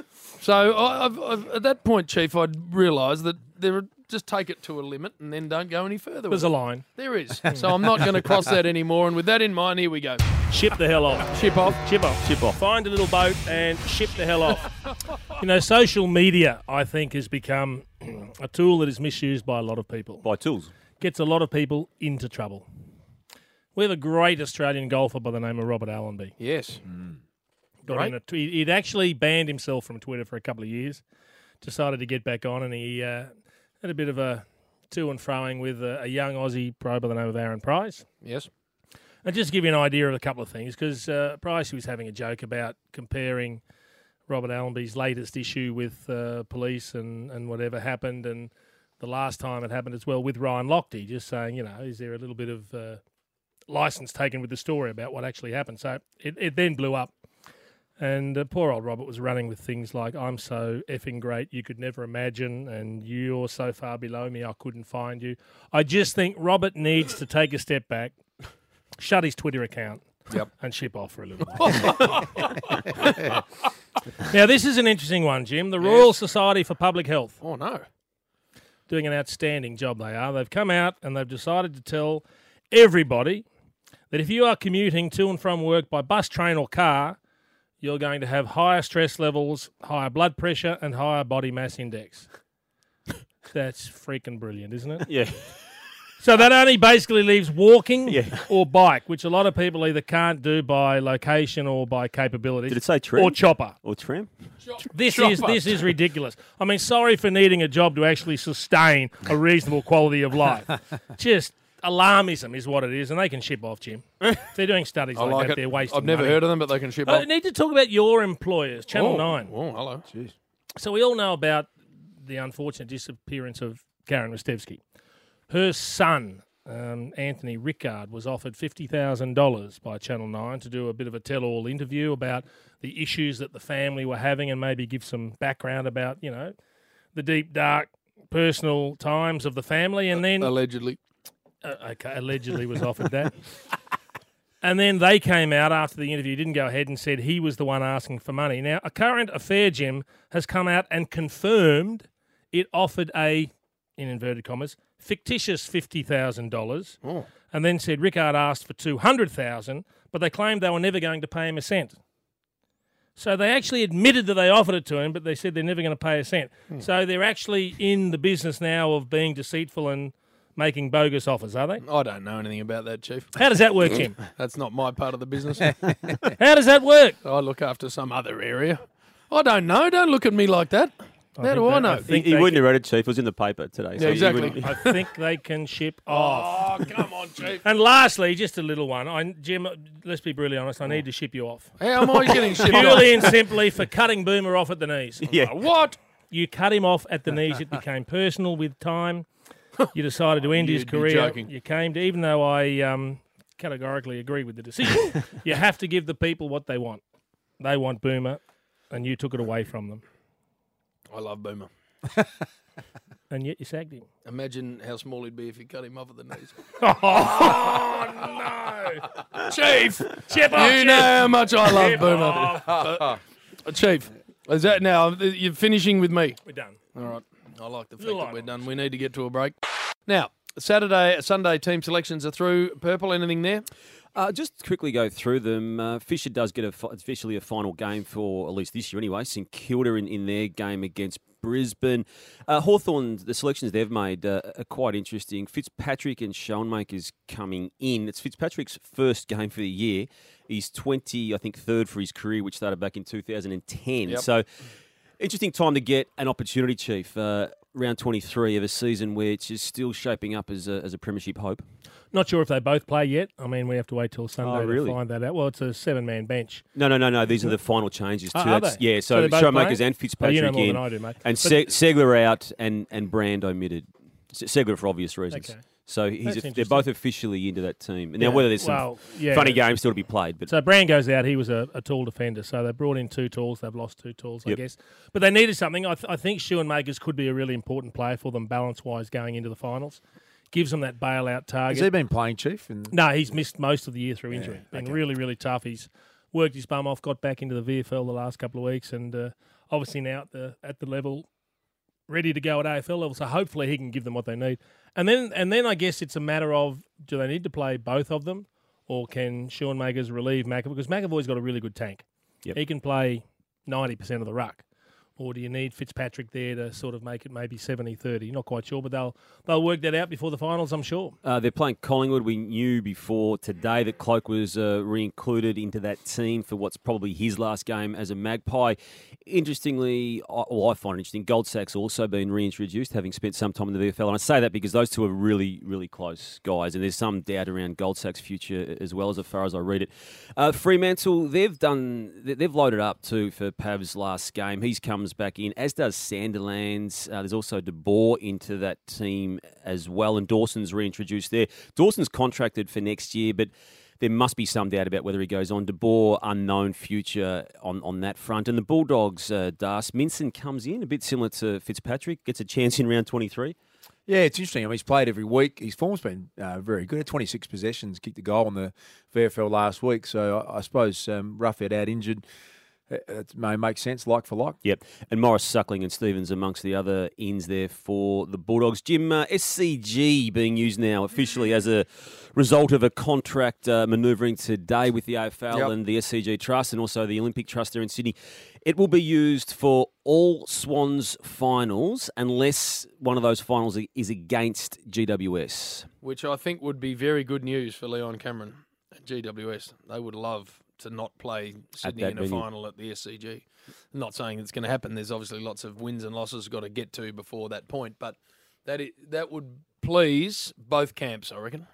So I, I've, I've, at that point, Chief, I'd realised that there are, just take it to a limit and then don't go any further. There's with a it. line. There is. So I'm not going to cross that anymore. And with that in mind, here we go. Ship the hell off. Ship off. Ship off. Ship off. Find a little boat and ship the hell off. You know, social media, I think, has become a tool that is misused by a lot of people. By tools. Gets a lot of people into trouble. We have a great Australian golfer by the name of Robert Allenby. Yes. Got Great. in a tw- he'd actually banned himself from Twitter for a couple of years. Decided to get back on, and he uh, had a bit of a to and froing with a, a young Aussie pro by the name of Aaron Price. Yes. And just to give you an idea of a couple of things, because uh, Price was having a joke about comparing Robert Allenby's latest issue with uh, police and, and whatever happened, and the last time it happened as well with Ryan Lochte, just saying, you know, is there a little bit of uh, license taken with the story about what actually happened? So it, it then blew up. And uh, poor old Robert was running with things like, I'm so effing great, you could never imagine, and you're so far below me, I couldn't find you. I just think Robert needs to take a step back, shut his Twitter account, Yep. and ship off for a little while. Now, this is an interesting one, Jim. The Royal Society for Public Health, Oh, no. doing an outstanding job they are. They've come out and they've decided to tell everybody that if you are commuting to and from work by bus, train or car, you're going to have higher stress levels, higher blood pressure, and higher body mass index. That's freaking brilliant, isn't it? Yeah. So that only basically leaves walking Yeah. or bike, which a lot of people either can't do by location or by capabilities. Did it say trim? Or chopper. Or trim? This is Chopper. this is ridiculous. I mean, sorry for needing a job to actually sustain a reasonable quality of life. Just alarmism is what it is, and they can ship off, Jim. If they're doing studies I like, like that, it. they're wasting I've never money. heard of them, but they can ship I off. need to talk about your employers, Channel oh. nine. Oh, hello. Jeez. So we all know about the unfortunate disappearance of Karen Rostevsky. Her son, um, Anthony Rickard, was offered fifty thousand dollars by Channel nine to do a bit of a tell-all interview about the issues that the family were having and maybe give some background about, you know, the deep, dark, personal times of the family. And then, Allegedly. uh, okay, allegedly was offered that. And then they came out after the interview, didn't go ahead, and said he was the one asking for money. Now, a current affair, Jim, has come out and confirmed it offered a, in inverted commas, fictitious fifty thousand dollars, Oh. and then said Rickard asked for two hundred thousand dollars, but they claimed they were never going to pay him a cent. So they actually admitted that they offered it to him, but they said they're never going to pay a cent. Hmm. So they're actually in the business now of being deceitful and making bogus offers, are they? I don't know anything about that, Chief. How does that work, Jim? That's not my part of the business. How does that work? I look after some other area. I don't know. Don't look at me like that. How think do I that- know? I He, think he they wouldn't can- have read it, Chief. It was in the paper today. so Yeah, he exactly. wouldn't- I think they can ship off. Oh, come on, Chief. And lastly, just a little one. I, Jim, let's be brutally honest, I need to ship you off. How am I getting shipped off? Purely and simply for cutting Boomer off at the knees. Yeah. What? You cut him off at the knees. It became personal with time. You decided to end his You'd be career. joking. You came to, even though I um, categorically agree with the decision, you have to give the people what they want. They want Boomer, and you took it away from them. I love Boomer. And yet you sagged him. Imagine how small he'd be if you cut him off at the knees. Oh, no. Chief, Chip off, you Chip. know how much I love Chip Boomer. off. But Chief, is that now? You're finishing with me. We're done. All right. I like the fact You're that like we're us. done. We need to get to a break. Now, Saturday, Sunday team selections are through. Purple, anything there? Uh, just quickly go through them. Uh, Fisher does get a, fi- officially a final game for, at least this year anyway, St Kilda in, in their game against Brisbane. Uh, Hawthorn, the selections they've made uh, are quite interesting. Fitzpatrick and Schoenmakers coming in. It's Fitzpatrick's first game for the year. He's twenty, I think, third for his career, which started back in two thousand ten. Yep. So, interesting time to get an opportunity, Chief. Uh, round twenty-three of a season which is still shaping up as a, as a premiership hope. Not sure if they both play yet. I mean, we have to wait till Sunday Oh, really? to find that out. Well, it's a seven-man bench. No, no, no, no. These are the final changes. To Oh, are that's, they? Yeah, So so, they're both Showmakers playing? and Oh, Fitzpatrick you know more in. than I do, mate. And But- Se- Segler out and, and Brand omitted. Se- Segler for obvious reasons. Okay. So he's That's a, they're interesting. both officially into that team. Now, Yeah, whether there's some well, yeah. funny games still to be played, but So Brand goes out. He was a, a tall defender. So they brought in two talls. They've lost two talls, I Yep. guess. But they needed something. I, th- I think Schoenmakers could be a really important player for them balance-wise going into the finals. Gives them that bailout target. Has he been playing, Chief? And No, he's missed most of the year through injury. Been okay. really, really tough. He's worked his bum off, got back into the V F L the last couple of weeks, and uh, obviously now at the at the level, ready to go at A F L level. So hopefully he can give them what they need. And then and then I guess it's a matter of, do they need to play both of them, or can Schoenmakers relieve McAvoy? Because McAvoy's got a really good tank. Yep. He can play ninety percent of the ruck. Or do you need Fitzpatrick there to sort of make it maybe seventy thirty? Not quite sure, but they'll they'll work that out before the finals, I'm sure. Uh, they're playing Collingwood. We knew before today that Cloak was uh, re-included into that team for what's probably his last game as a Magpie. Interestingly, I, well, I find it interesting, Goldsack's also been reintroduced, having spent some time in the V F L. And I say that because those two are really, really close guys. And there's some doubt around Goldsack's future as well, as far as I read it. Uh, Fremantle, they've done, they've loaded up too for Pav's last game. He's comes back in, as does Sanderlands. Uh, there's also De Boer into that team as well, and Dawson's reintroduced there. Dawson's contracted for next year, but there must be some doubt about whether he goes on. De Boer, unknown future on, on that front. And the Bulldogs, uh, Das, Minson comes in, a bit similar to Fitzpatrick, gets a chance in round twenty-three. yeah, it's interesting. I mean, he's played every week. His form's been uh, very good. twenty-six possessions, kicked a goal in the V F L last week. So I, I suppose um, Roughhead out injured. It may make sense, like for like. Yep. And Morris, Suckling and Stevens amongst the other ins there for the Bulldogs. Jim, uh, S C G being used now officially as a result of a contract uh, manoeuvring today with the A F L Yep. and the S C G Trust and also the Olympic Trust there in Sydney. It will be used for all Swans finals unless one of those finals is against G W S. Which I think would be very good news for Leon Cameron at G W S. They would love to not play Sydney that in a venue. final at the S C G. I'm not saying it's going to happen. There's obviously lots of wins and losses got to get to before that point, but that it, that would please both camps, I reckon.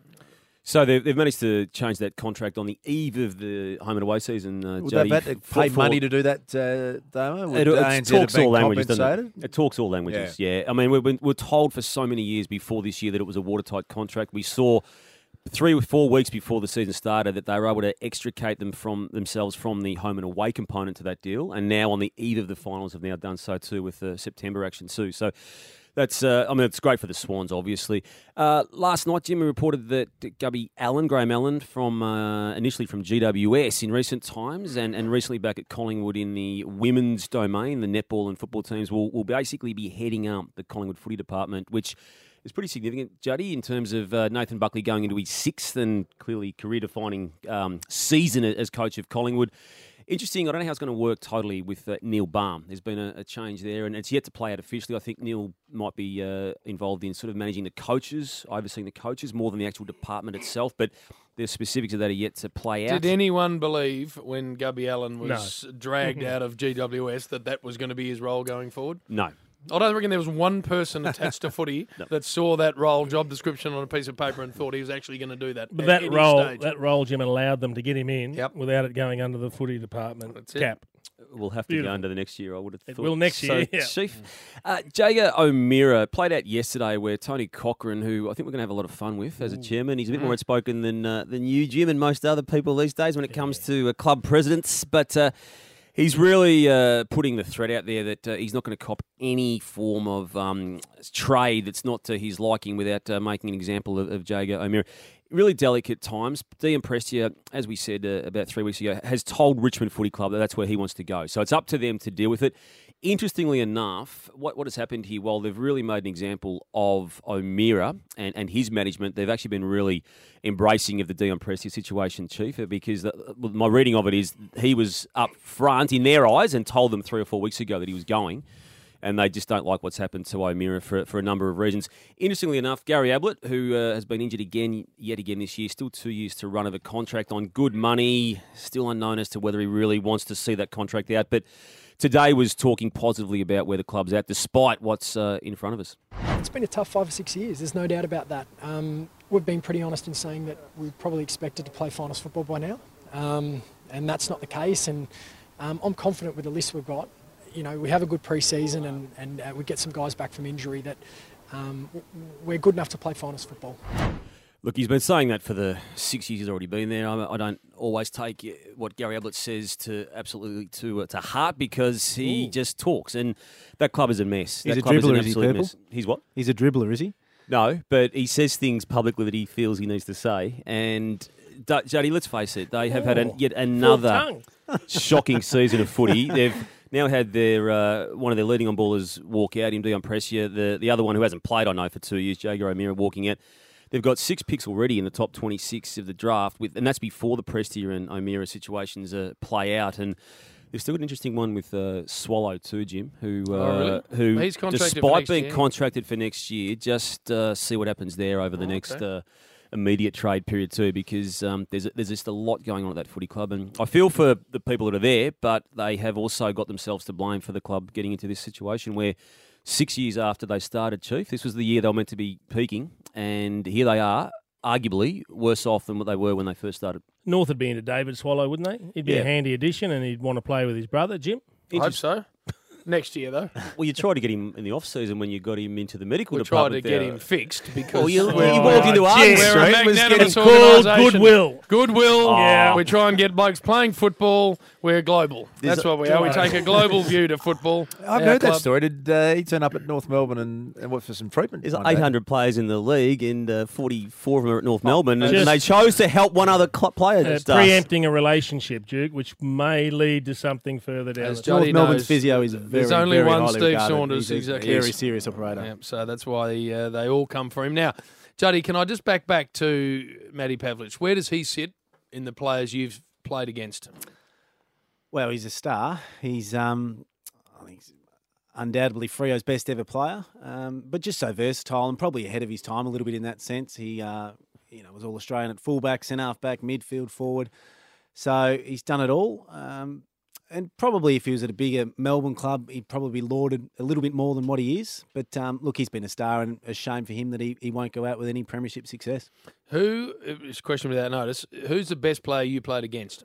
So they've, they've managed to change that contract on the eve of the home and away season. Uh, Would Jody, they have had to for- pay for- money to do that, uh, Damo? Would It, it A N Z talks have been all languages, doesn't compensated? it? It talks all languages, yeah. I mean, we we were told for so many years before this year that it was a watertight contract. We saw three or four weeks before the season started that they were able to extricate them from themselves from the home and away component to that deal, and now on the eve of the finals have now done so too with the September action too. So that's, uh, I mean, it's great for the Swans, obviously. Uh, last night, Jimmy reported that Gubby Allen, Graham Allen, from uh, initially from G W S in recent times and, and recently back at Collingwood in the women's domain, the netball and football teams, will, will basically be heading up the Collingwood footy department, which is pretty significant, Juddy, in terms of uh, Nathan Buckley going into his sixth and clearly career-defining um, season as coach of Collingwood. Interesting, I don't know how it's going to work totally with uh, Neil Baum. There's been a, a change there, and it's yet to play out officially. I think Neil might be uh, involved in sort of managing the coaches, overseeing the coaches, more than the actual department itself, but the specifics of that are yet to play out. Did anyone believe when Gubby Allen was dragged out of G W S that that was going to be his role going forward? No. I don't reckon there was one person attached to footy that saw that role job description on a piece of paper and thought he was actually going to do that. But at that any role, stage. that role, Jim, allowed them to get him in Yep. without it going under the footy department That's it. cap. We'll have to Beautiful. go under the next year, I would have It thought. will next So, year, yeah. Chief, uh, Jager O'Meara played out yesterday where Tony Cochran, who I think we're going to have a lot of fun with as a chairman, he's a bit more outspoken than uh, than you, Jim, and most other people these days when it comes to uh, club presidents. But uh, he's really uh, putting the threat out there that uh, he's not going to cop any form of um, trade that's not to his liking without uh, making an example of, of Jager O'Meara. really delicate times. Dean Prestia, as we said uh, about three weeks ago, has told Richmond Footy Club that that's where he wants to go. So it's up to them to deal with it. Interestingly enough, what, what has happened here, while they've really made an example of O'Meara and, and his management, they've actually been really embracing of the Dion Prestia situation, Chief, because the, my reading of it is he was up front in their eyes and told them three or four weeks ago that he was going, and they just don't like what's happened to O'Meara for, for a number of reasons. Interestingly enough, Gary Ablett, who uh, has been injured again, yet again this year, still two years to run of a contract on good money, still unknown as to whether he really wants to see that contract out, but today was talking positively about where the club's at, despite what's uh, in front of us. It's been a tough five or six years, there's no doubt about that. Um, we've been pretty honest in saying that we probably expected to play finals football by now, um, and that's not the case, and um, I'm confident with the list we've got. You know, we have a good pre-season and, and uh, we get some guys back from injury that um, we're good enough to play finals football. Look, he's been saying that for the six years he's already been there. I don't always take what Gary Ablett says to absolutely to uh, to heart because he Ooh. just talks, and that club is a mess. He's that a club dribbler, is, is an he, Purple? Mess. He's what? He's a dribbler, is he? No, but he says things publicly that he feels he needs to say. And, Juddy, let's face it, they have oh. had an, yet another shocking season of footy. They've now had their uh, one of their leading on ballers walk out, him Dion Prestia. The, the other one who hasn't played, I know, for two years, Jaeger O'Meara, walking out. They've got six picks already in the top twenty-six of the draft, with, and that's before the Prestia and O'Meara situations uh, play out. And they've still got an interesting one with uh, Swallow too, Jim, who, uh, oh, really? who He's contracted despite for next being year. contracted for next year, just uh, see what happens there over the Oh, next okay. uh, immediate trade period too, because um, there's there's just a lot going on at that footy club, and I feel for the people that are there, but they have also got themselves to blame for the club getting into this situation where six years after they started, Chief, this was the year they were meant to be peaking, and here they are, arguably worse off than what they were when they first started. North would be into David Swallow, wouldn't they? He'd be Yeah. a handy addition, and he'd want to play with his brother, Jim. I hope so. Next year, though. Well, you tried to get him in the off-season when you got him into the medical We tried to department. get there. him fixed because Well, you, we're, you walked into our we're a street, was magnanimous getting called organisation. goodwill. Goodwill. Yeah. We try and get blokes playing football. We're global. That's what we are. We take a global view to football. I've Our heard that club- story. Did uh, he turn up at North Melbourne and, and went for some treatment? There's one day? eight hundred players in the league, and uh, forty-four of them are at North Melbourne, and, Just- and they chose to help one other cl- player. Uh, Stas. preempting a relationship, Duke, which may lead to something further down As the Johnny North track. Melbourne's knows, physio is a very, there's only very one highly Steve regarded. Saunders, He's a exactly. very serious operator. Yeah, so that's why uh, they all come for him. Now, Juddy, can I just back back to Matty Pavlich? Where does he sit in the players you've played against? Well, he's a star. He's, um, I think, he's undoubtedly Freo's best ever player, um, but just so versatile and probably ahead of his time a little bit in that sense. He, uh, you know, was all Australian at fullback, centre half back, midfield, forward. So he's done it all. Um, and probably if he was at a bigger Melbourne club, he'd probably be lauded a little bit more than what he is. But um, look, he's been a star, and a shame for him that he, he won't go out with any premiership success. Who, it's a question without notice, who's the best player you played against?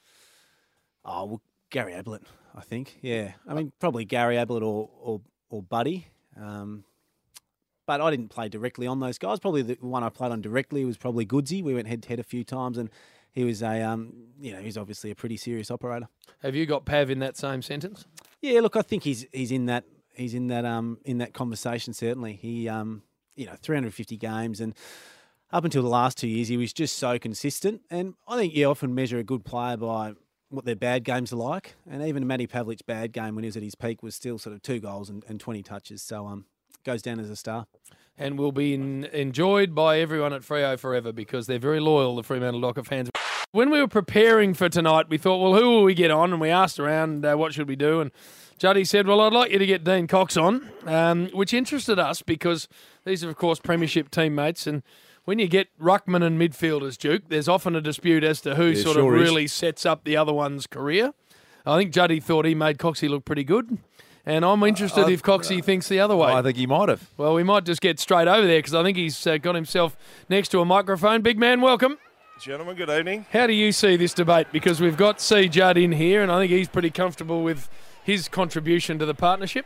Oh, well, Gary Ablett, I think. Yeah. I mean, probably Gary Ablett or or, or Buddy. Um, but I didn't play directly on those guys. Probably the one I played on directly was probably Goodsy. We went head to head a few times, and he was a, um, you know, he's obviously a pretty serious operator. Have you got Pav in that same sentence? Yeah, look, I think he's he's in that he's in that um in that conversation certainly. He um you know three hundred fifty games, and up until the last two years he was just so consistent. And I think you often measure a good player by what their bad games are like. And even Matty Pavlich's bad game when he was at his peak was still sort of two goals and, and twenty touches. So um goes down as a star. And will be in, enjoyed by everyone at Freo forever because they're very loyal, the Fremantle Docker fans. When we were preparing for tonight, we thought, well, who will we get on? And we asked around, uh, what should we do? And Juddy said, well, I'd like you to get Dean Cox on, um, which interested us because these are, of course, premiership teammates. And when you get ruckman and midfielders, Duke, there's often a dispute as to who There sort sure of is. really sets up the other one's career. I think Juddy thought he made Coxie look pretty good. And I'm interested Uh, if Coxie thinks the other way. I think he might have. Well, we might just get straight over there because I think he's uh, got himself next to a microphone. Big man, welcome. Gentlemen, good evening. How do you see this debate? Because we've got C. Judd in here, and I think he's pretty comfortable with his contribution to the partnership.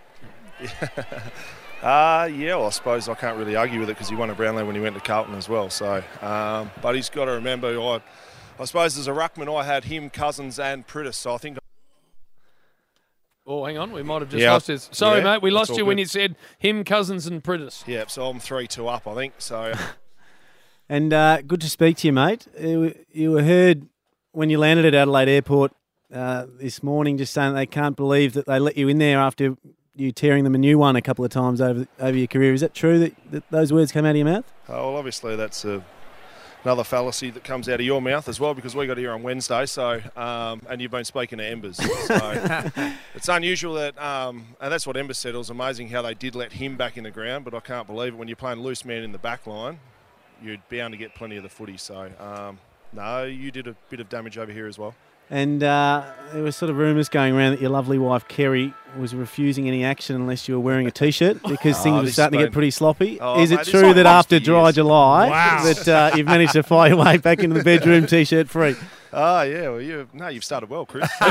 Uh, yeah, well, I suppose I can't really argue with it because he won a Brownlow when he went to Carlton as well. So, um, but he's got to remember, I, I suppose as a ruckman, I had him, Cousins, and Pritis. So I think. Oh, hang on, we might have just Yeah. lost his. Sorry, Yeah, mate, we that's lost all you when good. you said him, Cousins, and Pritis. Yeah, so I'm three two up, I think. So. And uh, good to speak to you, mate. You, you were heard when you landed at Adelaide Airport uh, this morning just saying they can't believe that they let you in there after you tearing them a new one a couple of times over over your career. Is that true that, that those words came out of your mouth? Oh, well, obviously that's a, another fallacy that comes out of your mouth as well, because we got here on Wednesday, so um, and you've been speaking to Embers. So it's unusual that, um, and that's what Embers said. It was amazing how they did let him back in the ground, but I can't believe it when you're playing loose man in the back line. You're bound to get plenty of the footy. So, um, no, you did a bit of damage over here as well. And uh, there were sort of rumours going around that your lovely wife, Kerry, was refusing any action unless you were wearing a T-shirt because things Oh, were this starting to has get pretty sloppy. Oh, Is mate, it this true I've that watched after for Dry years. July Wow. that uh, you've managed to fight your way back into the bedroom T-shirt free? Oh, yeah, well, you no, you've started well, Chris. so,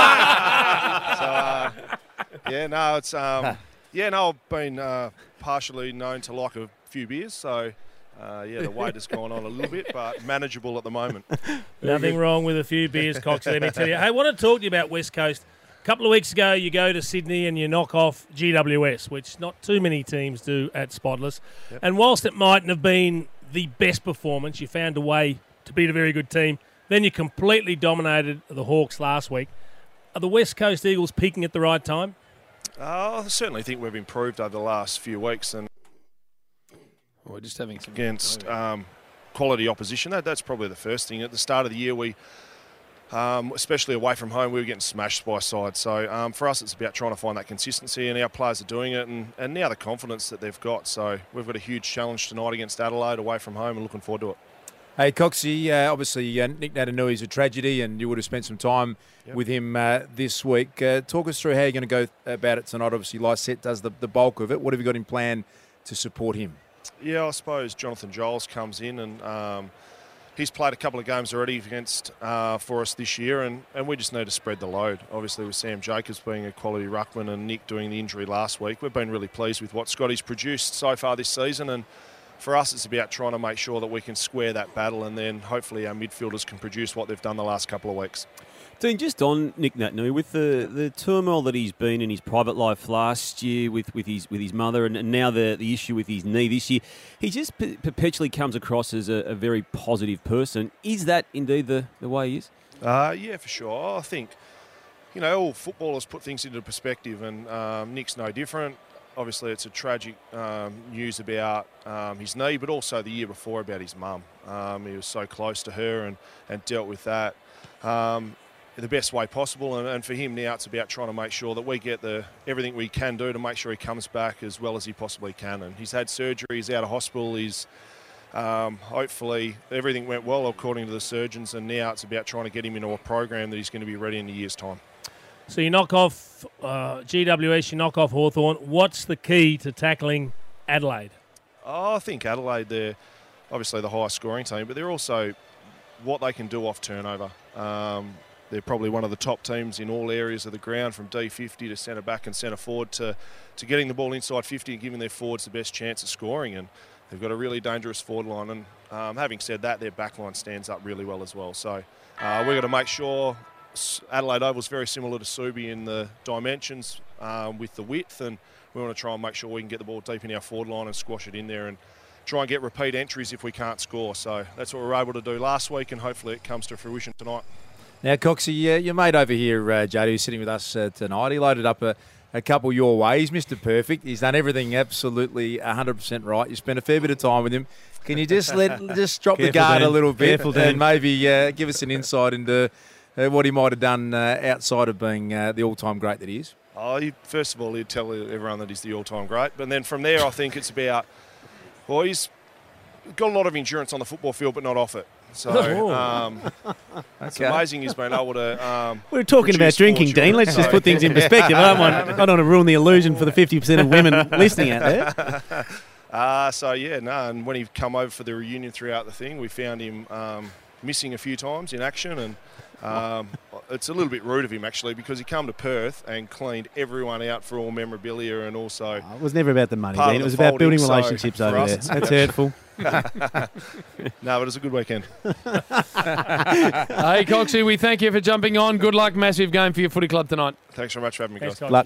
uh, yeah, no, it's, um, yeah, no, I've been uh, partially known to like a few beers, so... Uh, yeah, the weight has gone on a little bit, but manageable at the moment. Nothing wrong with a few beers, Cox, let me tell you. Hey, I want to talk to you about West Coast. A couple of weeks ago, you go to Sydney and you knock off G W S, which not too many teams do at Spotless. Yep. And whilst it mightn't have been the best performance, you found a way to beat a very good team. Then you completely dominated the Hawks last week. Are the West Coast Eagles peaking at the right time? Uh, I certainly think we've improved over the last few weeks, and We're just having some against um, quality opposition. That, that's probably the first thing. At the start of the year, we, um, especially away from home, we were getting smashed by sides. So um, for us, it's about trying to find that consistency, and our players are doing it, and, and now the confidence that they've got. So we've got a huge challenge tonight against Adelaide away from home, and looking forward to it. Hey, Coxie, uh, obviously uh, Nick Natanui is a tragedy, and you would have spent some time Yep. with him uh, this week. Uh, talk us through how you're going to go about it tonight. Obviously, Lysette does the, the bulk of it. What have you got in plan to support him? Yeah, I suppose Jonathan Giles comes in, and um, he's played a couple of games already against uh, for us this year, and, and we just need to spread the load. Obviously, with Sam Jacobs being a quality ruckman and Nick doing the injury last week, we've been really pleased with what Scotty's produced so far this season, and for us, it's about trying to make sure that we can square that battle, and then hopefully our midfielders can produce what they've done the last couple of weeks. Dean, just on Nick Natanui, with the, the turmoil that he's been in his private life last year with, with his with his mother, and, and now the, the issue with his knee this year, he just pe- perpetually comes across as a, a very positive person. Is that indeed the, the way he is? Uh, yeah, for sure. I think, you know, all footballers put things into perspective, and um, Nick's no different. Obviously, it's a tragic um, news about um, his knee, but also the year before about his mum. Um, he was so close to her and, and dealt with that um, in the best way possible. And, and for him now, it's about trying to make sure that we get the everything we can do to make sure he comes back as well as he possibly can. And he's had surgery, he's out of hospital, he's um, hopefully everything went well according to the surgeons, and now it's about trying to get him into a program that he's going to be ready in a year's time. So you knock off uh, G W S, you knock off Hawthorn. What's the key to tackling Adelaide? Oh, I think Adelaide, they're obviously the highest scoring team, but they're also what they can do off turnover. Um, they're probably one of the top teams in all areas of the ground, from D fifty to centre back and centre forward to, to getting the ball inside fifty and giving their forwards the best chance of scoring. And they've got a really dangerous forward line. And um, having said that, their back line stands up really well as well. So uh, we've got to make sure Adelaide Oval is very similar to Subi in the dimensions um, with the width, and we want to try and make sure we can get the ball deep in our forward line and squash it in there and try and get repeat entries if we can't score. So that's what we were able to do last week, and hopefully it comes to fruition tonight. Now, Coxie, uh, your mate over here, uh, Jody, who's sitting with us uh, tonight, he loaded up a, a couple your way. He's Mister Perfect. He's done everything absolutely one hundred percent right. You spent a fair bit of time with him. Can you just let just drop Careful, the guard Dan. a little bit Careful, Dan. and maybe uh, give us an insight into uh, what he might have done uh, outside of being uh, the all-time great that he is? Oh, he, first of all, he'd tell everyone that he's the all-time great. But then from there, I think it's about, well, he's got a lot of endurance on the football field, but not off it. So um, it's Okay. amazing he's been able to. Um, We're talking about produce drinking, fortune. Dean. Let's just So- put things in perspective. I don't want, I don't want to ruin the illusion for the fifty percent of women listening out there. Uh, so, yeah, no, and when he come over for the reunion throughout the thing, we found him um, missing a few times in action, and um, it's a little bit rude of him, actually, because he come to Perth and cleaned everyone out for all memorabilia, and also... It was never about the money, Part Dean. of It was the about building folding, so relationships for over us there. it's That's about- hurtful. No, but it was a good weekend. Hey, Coxie, we thank you for jumping on. Good luck. Massive game for your footy club tonight. Thanks very much for having me, guys. Thanks, Cox. Luck, mate.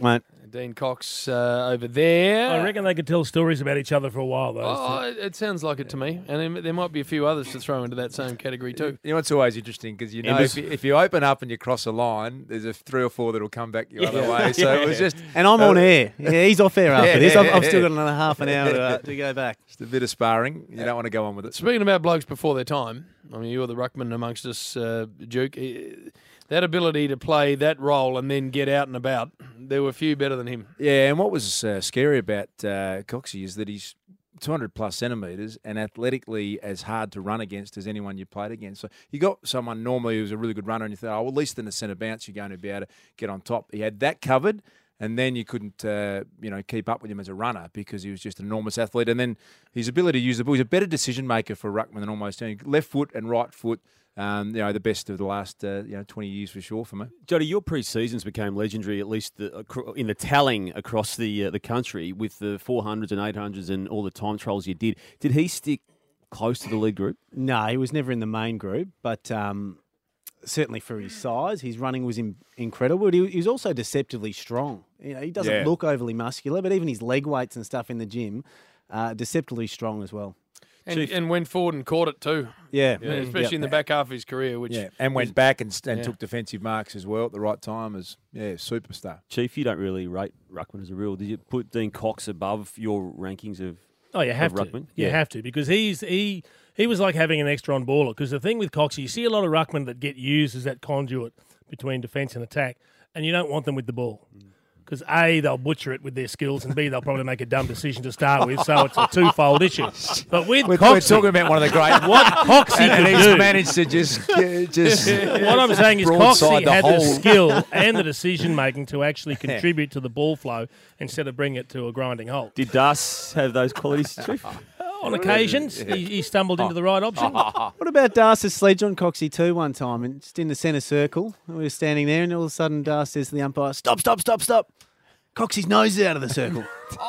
Dean Cox uh, over there. I reckon they could tell stories about each other for a while, though. Oh, it, it sounds like it to me. And there, there might be a few others to throw into that same category too. You know, it's always interesting because you know if you, if you open up and you cross a line, there's a three or four that will come back the other way. So Yeah. it was just, And I'm on uh, air. Yeah, he's off air after Yeah, this. I've, yeah, I've still yeah. got another half an hour to, uh, to go back. just a bit of sparring. You don't want to go on with it. Speaking about blokes before their time, I mean, you're the ruckman amongst us, uh, Duke. Eh, That ability to play that role and then get out and about, there were few better than him. Yeah, and what was uh, scary about uh, Coxie is that he's two hundred plus centimetres and athletically as hard to run against as anyone you played against. So you got someone normally who's a really good runner and you thought, oh, well, at least in the centre bounce you're going to be able to get on top. He had that covered, and then you couldn't, uh, you know, keep up with him as a runner because he was just an enormous athlete. And then his ability to use the ball, he's a better decision maker for a ruckman than almost any. Left foot and right foot. Um, you know, the best of the last uh, you know twenty years for sure for me. Jody, your pre-seasons became legendary, at least the, acro- in the tallying across the uh, the country with the four hundreds and eight hundreds and all the time trials you did. Did he stick close to the lead group? No, he was never in the main group, but um, certainly for his size, his running was in, incredible. But he, he was also deceptively strong. You know, he doesn't Yeah. look overly muscular, but even his leg weights and stuff in the gym, uh, deceptively strong as well. And, and went forward and caught it too. Yeah, Yeah, especially Yep. in the back half of his career. Which Yeah, and went back and, and yeah. took defensive marks as well at the right time as yeah superstar. Chief, you don't really rate ruckman as a rule. Did you put Dean Cox above your rankings of? Oh, you have of to. ruckman? You Yeah. have to because he's he he was like having an extra on baller. Because the thing with Cox, you see a lot of ruckmen that get used as that conduit between defence and attack, and you don't want them with the ball. Because A, they'll butcher it with their skills, and B, they'll probably make a dumb decision to start with, so it's a twofold issue. But with We're, Coxie, we're talking about one of the great. what Coxie and, and can he's do, managed to just uh, just. what I'm saying is broadside Coxie the had whole- the skill and the decision making to actually contribute to the ball flow instead of bring it to a grinding halt. Did Das have those qualities, Chief? On occasions, he, he stumbled into the right option. What about Darce's sledge on Coxie too one time? And just in the centre circle, we were standing there, and all of a sudden Darce says to the umpire, "Stop, stop, stop, stop." Coxie's nose is out of the circle.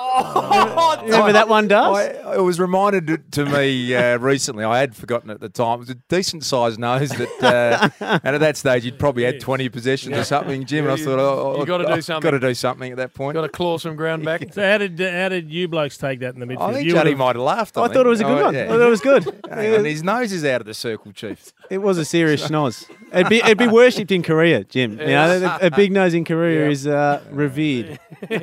Oh, Remember that one, Darce? I, it was reminded to me uh, recently. I had forgotten at the time. It was a decent sized nose that, uh, and at that stage, you'd probably had twenty possessions or something, Jim. And I thought, oh, You gotta do I've something. Got to do something at that point. got to claw some ground back. So how did how did you blokes take that in the midfield? I think You Juddy would've- might have laughed. I, I thought it was a good Oh, one. yeah. I thought it was good. Hang on, his nose is out of the circle, Chief. It was a serious schnoz. It'd be it'd be worshipped in Korea, Jim. You know, a, a big nose in Korea is uh, revered.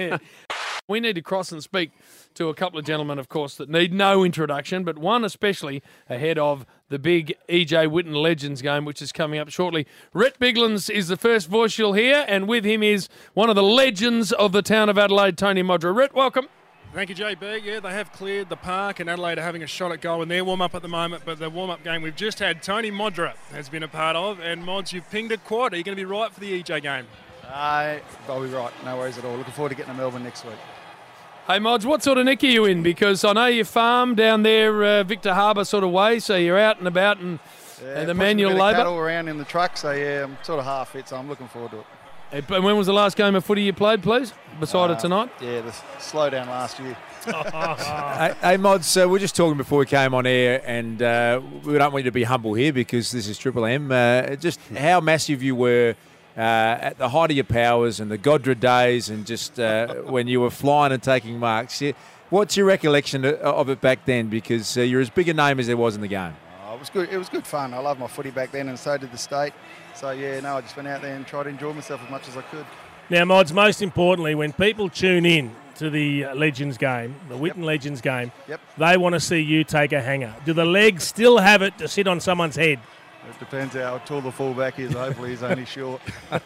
We need to cross and speak to a couple of gentlemen, of course, that need no introduction, but one especially ahead of the big E J Whitten Legends game, which is coming up shortly. Rhett Biglands is the first voice you'll hear, and with him is one of the legends of the town of Adelaide, Tony Modra. Rhett, welcome. Thank you, J B. Yeah, they have cleared the park, and Adelaide are having a shot at goal in their warm-up at the moment, but the warm-up game we've just had, Tony Modra has been a part of, and Mods, you've pinged a quad. Are you going to be right for the E J game? Uh, I'll be right. No worries at all. Looking forward to getting to Melbourne next week. Hey, Mods, what sort of nick are you in? Because I know you farm down there uh, Victor Harbour sort of way, so you're out and about and, Yeah, and the pushing manual a bit of labour. cattle around in the truck, so yeah, I'm sort of half fit, so I'm looking forward to it. And when was the last game of footy you played, please, beside Uh, of tonight? Yeah, the slowdown last year. hey, hey, Mods, uh, we we're just talking before we came on air, and uh, we don't want you to be humble here because this is Triple M. Uh, just how massive you were uh, at the height of your powers and the Godra days, and just uh, when you were flying and taking marks. Yeah, what's your recollection of it back then? Because uh, you're as big a name as there was in the game. Oh, it was good. It was good fun. I loved my footy back then, and so did the state. So yeah, no, I just went out there and tried to enjoy myself as much as I could. Now, Mods, most importantly, when people tune in to the uh, Legends game, the Whitten Yep. Legends game, Yep. they want to see you take a hanger. Do the legs still have it to sit on someone's head? It depends how tall the fullback is. Hopefully, he's only short.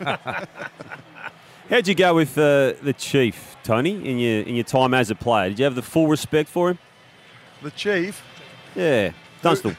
How'd you go with uh, the Chief, Tony, in your in your time as a player? Did you have the full respect for him? The chief. Yeah, Dunstall.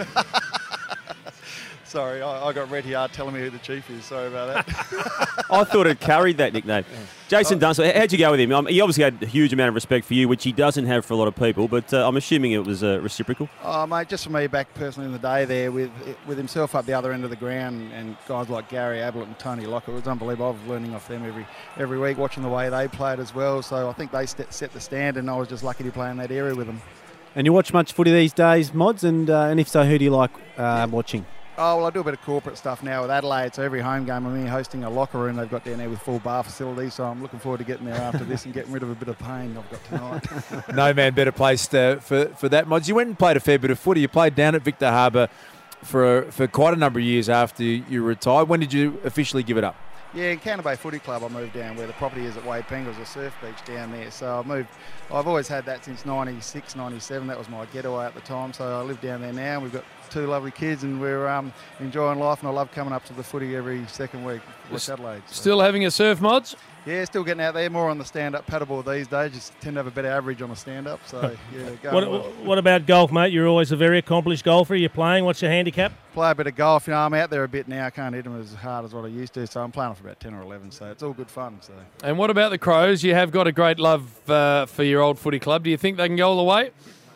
Sorry, I, I got Red Yard telling me who the chief is. Sorry about that. I thought it carried that nickname. Jason Dunstall, how'd you go with him? Um, he obviously had a huge amount of respect for you, which he doesn't have for a lot of people, but uh, I'm assuming it was uh, reciprocal. Oh, mate, just for me back personally in the day there with with himself up the other end of the ground and guys like Gary Ablett and Tony Lockett, it was unbelievable. I was learning off them every every week, watching the way they played as well. So I think they st- set the standard, and I was just lucky to play in that area with them. And you watch much footy these days, Mods? And uh, and if so, who do you like uh, watching? Oh, well, I do a bit of corporate stuff now with Adelaide, so every home game I'm here hosting a locker room they've got down there with full bar facilities, so I'm looking forward to getting there after this and getting rid of a bit of pain I've got tonight. No man better placed uh, for, for that, Mods. You went and played a fair bit of footy. You played down at Victor Harbour for, for quite a number of years after you retired. When did you officially give it up? Yeah, in Counter Bay Footy Club I moved down where the property is at Wade Pengle's, a surf beach down there. So I moved, I've always had that since ninety-six, ninety-seven. That was my getaway at the time. So I live down there now. We've got two lovely kids and we're um, enjoying life, and I love coming up to the footy every second week. West Adelaide. So. Still having a surf, Mods? Yeah, still getting out there, more on the stand-up paddleboard these days. Just tend to have a better average on a stand-up. So, yeah, going what, well. what about golf, mate? You're always a very accomplished golfer. You're playing. What's your handicap? Play a bit of golf. You know, I'm out there a bit now. I can't hit them as hard as what I used to, so I'm playing for about ten or eleven. So it's all good fun. So. And what about the Crows? You have got a great love uh, for your old footy club. Do you think they can go all the way?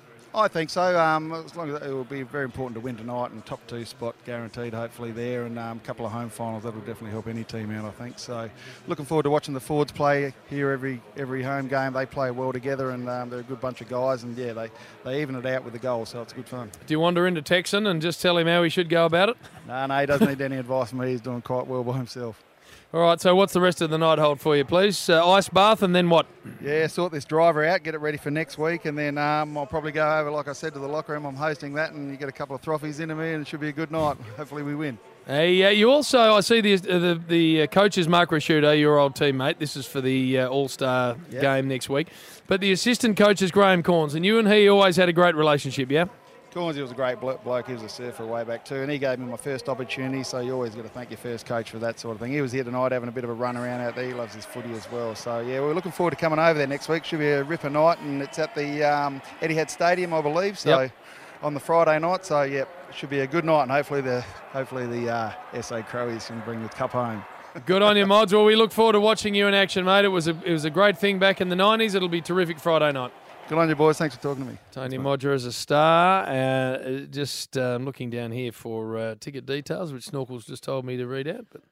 I think so. Um, as long as it will be very important to win tonight, and top two spot guaranteed, hopefully there, and um, a couple of home finals. That'll definitely help any team out, I think. So, looking forward to watching the Fords play here every every home game. They play well together, and um, they're a good bunch of guys. And yeah, they they even it out with the goals, so it's good fun. Do you wander into Texan and just tell him how he should go about it? No, no, he doesn't need any advice from me. He's doing quite well by himself. All right, so what's the rest of the night hold for you, please? Uh, ice bath and then what? Yeah, sort this driver out, get it ready for next week, and then um, I'll probably go over, like I said, to the locker room. I'm hosting that, and you get a couple of trophies into me, and it should be a good night. Hopefully we win. Hey, uh, you also, I see the uh, the, the uh, coach is Mark Rashudo, your old teammate. This is for the uh, All-Star yep. game next week. But the assistant coach is Graham Corns, and you and he always had a great relationship, yeah? Cornsey was a great bloke. He was a surfer way back too, and he gave me my first opportunity, so you always got to thank your first coach for that sort of thing. He was here tonight having a bit of a run around out there. He loves his footy as well. So, yeah, we're looking forward to coming over there next week. Should be a ripper night, and it's at the um, Etihad Stadium, I believe, so yep. on the Friday night. So, yeah, it should be a good night, and hopefully the hopefully the uh, S A Crowies can bring the cup home. Good on you, Mods. Well, we look forward to watching you in action, mate. It was a, it was a great thing back in the nineties. It'll be terrific Friday night. Good on you, boys. Thanks for talking to me. Tony Modra is a star. Uh, just um, looking down here for uh, ticket details, which Snorkel's just told me to read out. But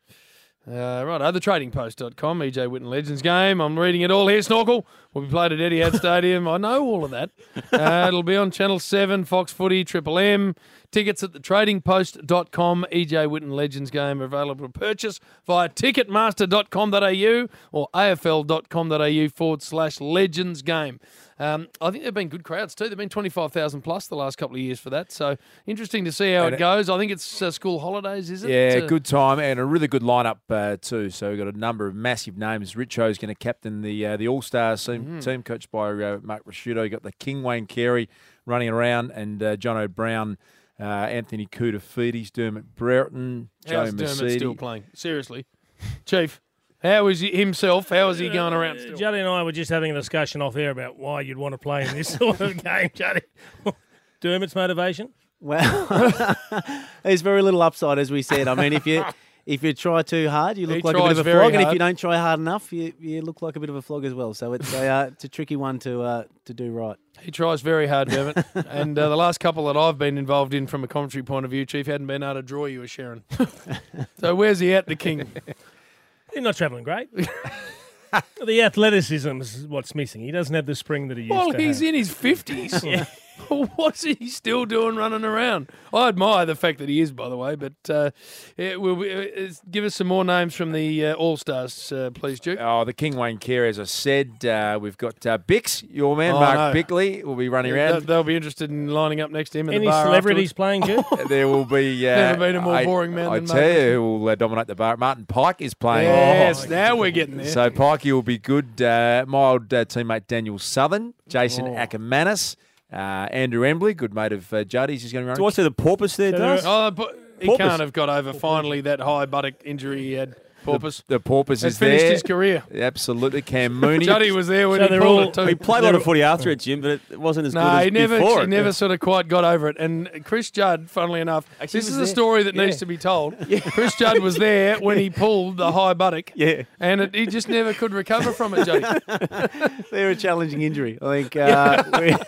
uh, right, the trading post dot com, E J Whitten Legends game. I'm reading it all here, Snorkel. Will be played at Etihad Stadium. I know all of that. Uh, it'll be on Channel seven, Fox Footy, Triple M. Tickets at the trading post dot com. E J Whitten Legends game available to purchase via ticketmaster dot com dot a u or A F L dot com dot a u forward slash Legends game. Um, I think there have been good crowds too. There have been twenty-five thousand plus the last couple of years for that. So interesting to see how and it goes. I think it's uh, school holidays, is it? Yeah, uh, good time and a really good lineup uh, too. So we've got a number of massive names. Richo's going to captain the uh, the All-Stars team, mm. team coached by uh, Mark Rashudo. You've got the King Wayne Carey running around and uh, John O'Brien, uh, Anthony Koutafidis, Dermot Brereton, Joe How's Dermot Mercedes. still playing? Seriously. Chief. How is he himself? How is he going around still? Uh, Juddy and I were just having a discussion off air about why you'd want to play in this sort of game, Juddy. Dermot's motivation? Well, there's very little upside, as we said. I mean, if you if you try too hard, you look he like a bit of a very flog, hard. and if you don't try hard enough, you, you look like a bit of a flog as well. So it's a, uh, it's a tricky one to uh, to do right. He tries very hard, Dermot. and uh, the last couple that I've been involved in from a commentary point of view, Chief, hadn't been able to draw you a Sharon. So where's he at, the king? He's not travelling great. The athleticism is what's missing. He doesn't have the spring that he used well, to he's have. in his fifties. Yeah. What's he still doing running around? I admire the fact that he is, by the way, but uh, it will be, uh, give us some more names from the uh, All-Stars, uh, please, Duke. Oh, the King Wayne Carey, as I said. Uh, we've got uh, Bix, your man, Oh, Mark no. Bickley, will be running Yeah, around. they'll be interested in lining up next to him in Any the bar celebrities afterwards. playing, Duke? There will be... Uh, Never been a more I, boring man I than tell Mark you Bickley. who will uh, dominate the bar. Martin Pike is playing. Yes, Oh, now we're getting there. So Pikey will be good. Uh, my old uh, teammate Daniel Southern, Jason Oh. Ackermanis, uh, Andrew Embley, good mate of uh, Juddy's. He's going to run. Do I see the porpoise there, does? Oh, but he Porpoise. can't have got over finally that high buttock injury he had. Porpoise. The, the porpoise Has is finished there. his career. Absolutely. Cam Mooney. Juddy was there when So he they're pulled all- it too. He played a lot of footy after it, Jim, but it wasn't as No, good as he never, before. he it. never sort of quite got over it. And Chris Judd, funnily enough, Actually, this was is a there. story that Yeah. needs to be told. Chris Judd was there when he pulled the high buttock, Yeah. and it, he just never could recover from it, Juddy. They're a challenging injury. I think. Uh,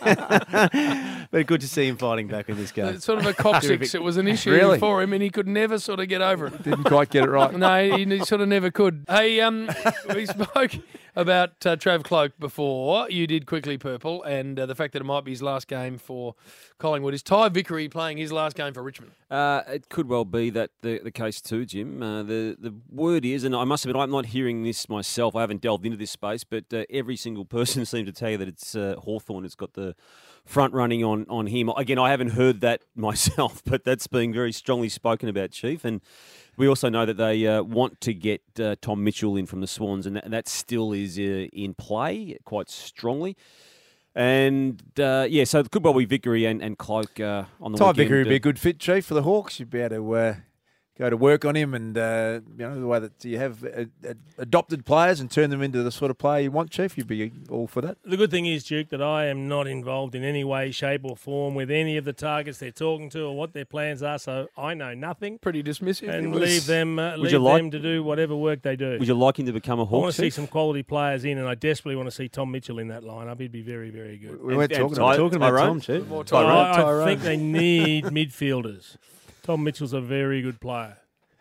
we- but good to see him fighting back in this game. It's sort of a coccyx. It was an issue Really? for him, and he could never sort of get over it. Didn't quite get it right. No, he, he sort of never could. Hey, um, we spoke about uh, Trav Cloke before. You did quickly, Purple, and uh, the fact that it might be his last game for Collingwood. Is Ty Vickery playing his last game for Richmond? Uh, it could well be that the, the case too, Jim. Uh, the the word is, and I must admit, I'm not hearing this myself. I haven't delved into this space, but uh, every single person seems to tell you that it's uh, Hawthorn that's got the front running on, on him. Again, I haven't heard that myself, but that's being very strongly spoken about, Chief. And we also know that they uh, want to get uh, Tom Mitchell in from the Swans, and that, and that still is uh, in play quite strongly. And, uh, yeah, so it could well be Vickery and, and Cloke uh, on the Ty weekend. Vickery would be a good fit, Chief, for the Hawks. You'd be able to uh, go to work on him and, uh, you know, the way that you have uh, adopted players and turn them into the sort of player you want, Chief. You'd be all for that. The good thing is, Duke, that I am not involved in any way, shape or form with any of the targets they're talking to or what their plans are, so I know nothing. Pretty dismissive. And leave them uh, Would leave you like- them to do whatever work they do. Would you like him to become a I Hawk, want to see Chief? some quality players in, and I desperately want to see Tom Mitchell in that lineup. He'd be very, very good. We weren't And- talking and about, Ty- talking about Tyrone? Tom, Chief. More I, Tyrone. I Tyrone. think they need midfielders. Tom Mitchell's a very good player.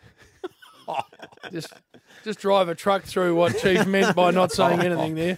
Just, just drive a truck through what Chief meant by not saying anything there.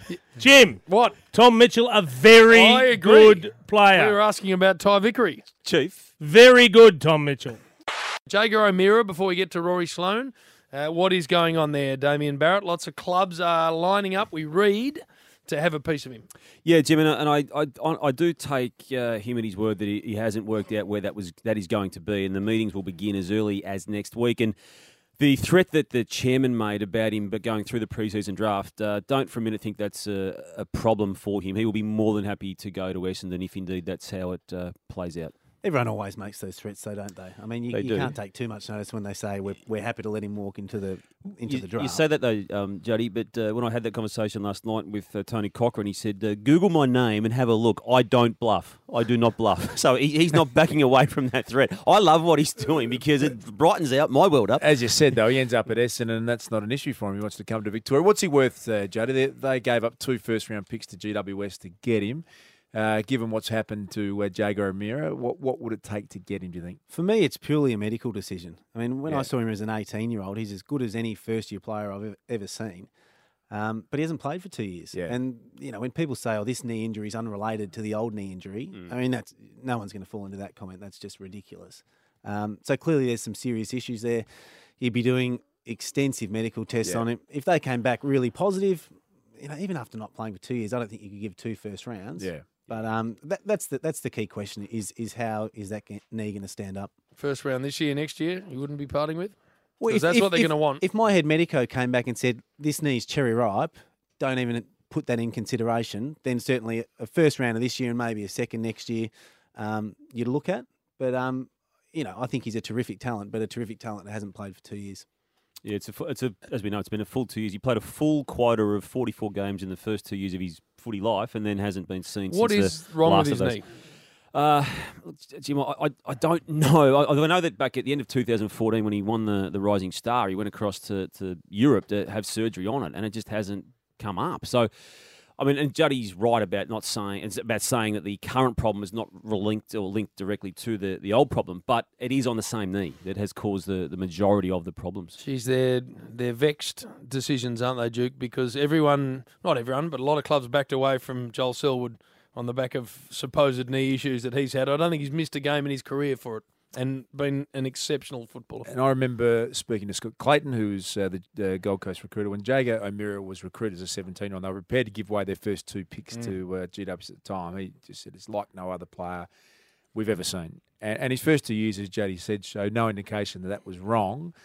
Jim, What? Tom Mitchell, a very I agree. good We were player. asking about Ty Vickery. Chief? Very good, Tom Mitchell. Jager O'Meara, before we get to Rory Sloane, uh, what is going on there, Damien Barrett? Lots of clubs are lining up, we read, to have a piece of him. Yeah, Jim, and, and I, I, I do take uh, him at his word that he, he hasn't worked out where that was that is going to be, and the meetings will begin as early as next week. And the threat that the chairman made about him but going through the preseason draft, uh, don't for a minute think that's a, a problem for him. He will be more than happy to go to Essendon if indeed that's how it uh, plays out. Everyone always makes those threats, though, don't they? I mean, you, They you do. can't take too much notice when they say we're, we're happy to let him walk into the into You, the draft. you say that though, um, Juddy, but uh, when I had that conversation last night with uh, Tony Cochrane, he said, uh, Google my name and have a look. I don't bluff. I do not bluff. So he, he's not backing away from that threat. I love what he's doing because it brightens out my world up. As you said, though, he ends up at Essendon, and that's not an issue for him. He wants to come to Victoria. What's he worth, uh, Juddy? They, they gave up two first-round picks to G W S to get him. Uh, given what's happened to uh, Jager O'Meara, what what would it take to get him, do you think? For me, it's purely a medical decision. I mean, when Yeah. I saw him as an eighteen-year-old, he's as good as any first-year player I've ever, ever seen. Um, but he hasn't played for two years. Yeah. And, you know, when people say, oh, this knee injury is unrelated to the old knee injury, I mean, that's no one's going to fall into that comment. That's just ridiculous. Um, so clearly there's some serious issues there. You'd be doing extensive medical tests Yeah. on him. If they came back really positive, you know, even after not playing for two years, I don't think you could give two first rounds. Yeah. But um, that, that's the that's the key question: is is how is that g- knee going to stand up? First round this year, next year, you wouldn't be parting with? Well, Because that's what they're going to want. If my head medico came back and said this knee's cherry ripe, don't even put that in consideration, then certainly a first round of this year and maybe a second next year, um, you'd look at. But um, you know, I think he's a terrific talent, but a terrific talent that hasn't played for two years. Yeah, it's a, fu- it's a, as we know, it's been a full two years. He played a full quota of forty-four games in the first two years of his footy life, and then hasn't been seen What since is the wrong last with of his those. knee? Uh, Jim, I, I, I don't know. I, I know that back at the end of two thousand fourteen, when he won the, the Rising Star, he went across to, to Europe to have surgery on it, and it just hasn't come up. So, I mean, and Juddy's right about not saying it's about saying that the current problem is not linked or linked directly to the, the old problem, but it is on the same knee that has caused the, the majority of the problems. Geez, they're, they're vexed decisions, aren't they, Duke? Because everyone, not everyone, but a lot of clubs backed away from Joel Selwood on the back of supposed knee issues that he's had. I don't think he's missed a game in his career for it and been an exceptional footballer. And I remember speaking to Scott Clayton, who's uh, the uh, Gold Coast recruiter, when Jager O'Meara was recruited as a seventeen-year-old, they were prepared to give away their first two picks Mm. to uh, G W S at the time. He just said it's like no other player we've ever seen. And, and his first two years, as Juddy said, showed no indication that that was wrong.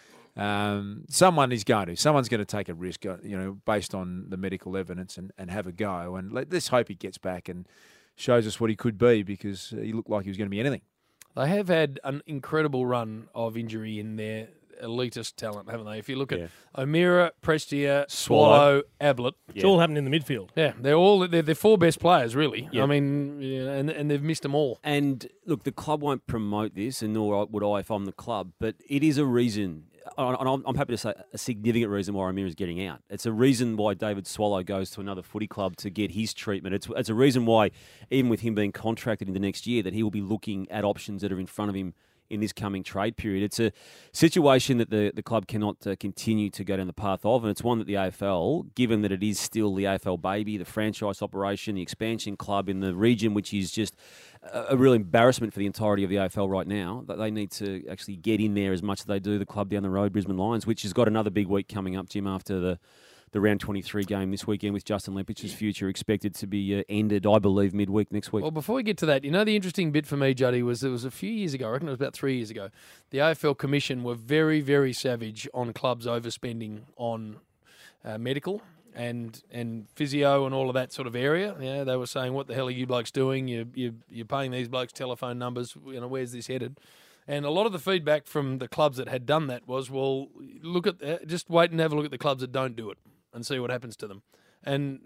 Um, someone is going to. Someone's going to take a risk, uh, you know, based on the medical evidence and, and have a go. And let, let's hope he gets back and shows us what he could be, because he looked like he was going to be anything. They have had an incredible run of injury in their elitist talent, haven't they? If you look at Yeah. O'Meara, Prestia, Swallow, Ablett. It's all happening in the midfield. Yeah, they're all they're the four best players, really. Yeah. I mean, yeah, and and they've missed them all. And look, the club won't promote this, and nor would I if I'm the club, but it is a reason, and I'm I'm happy to say a significant reason why O'Meara is getting out. It's a reason why David Swallow goes to another footy club to get his treatment. It's, it's a reason why, even with him being contracted into next year, that he will be looking at options that are in front of him in this coming trade period. It's a situation that the, the club cannot uh, continue to go down the path of, and it's one that the A F L, given that it is still the A F L baby, the franchise operation, the expansion club in the region, which is just a, a real embarrassment for the entirety of the A F L right now, that they need to actually get in there as much as they do the club down the road, Brisbane Lions, which has got another big week coming up, Jim, after the the round twenty-three game this weekend with Justin Lempich's future expected to be uh, ended, I believe, midweek next week. Well, before we get to that, you know, the interesting bit for me, Juddy, was there was a few years ago, I reckon it was about three years ago, the A F L Commission were very, very savage on clubs overspending on uh, medical and and physio and all of that sort of area. Yeah, they were saying, what the hell are you blokes doing? You, you, you're paying these blokes telephone numbers. You know, where's this headed? And a lot of the feedback from the clubs that had done that was, well, look at uh, just wait and have a look at the clubs that don't do it and see what happens to them. And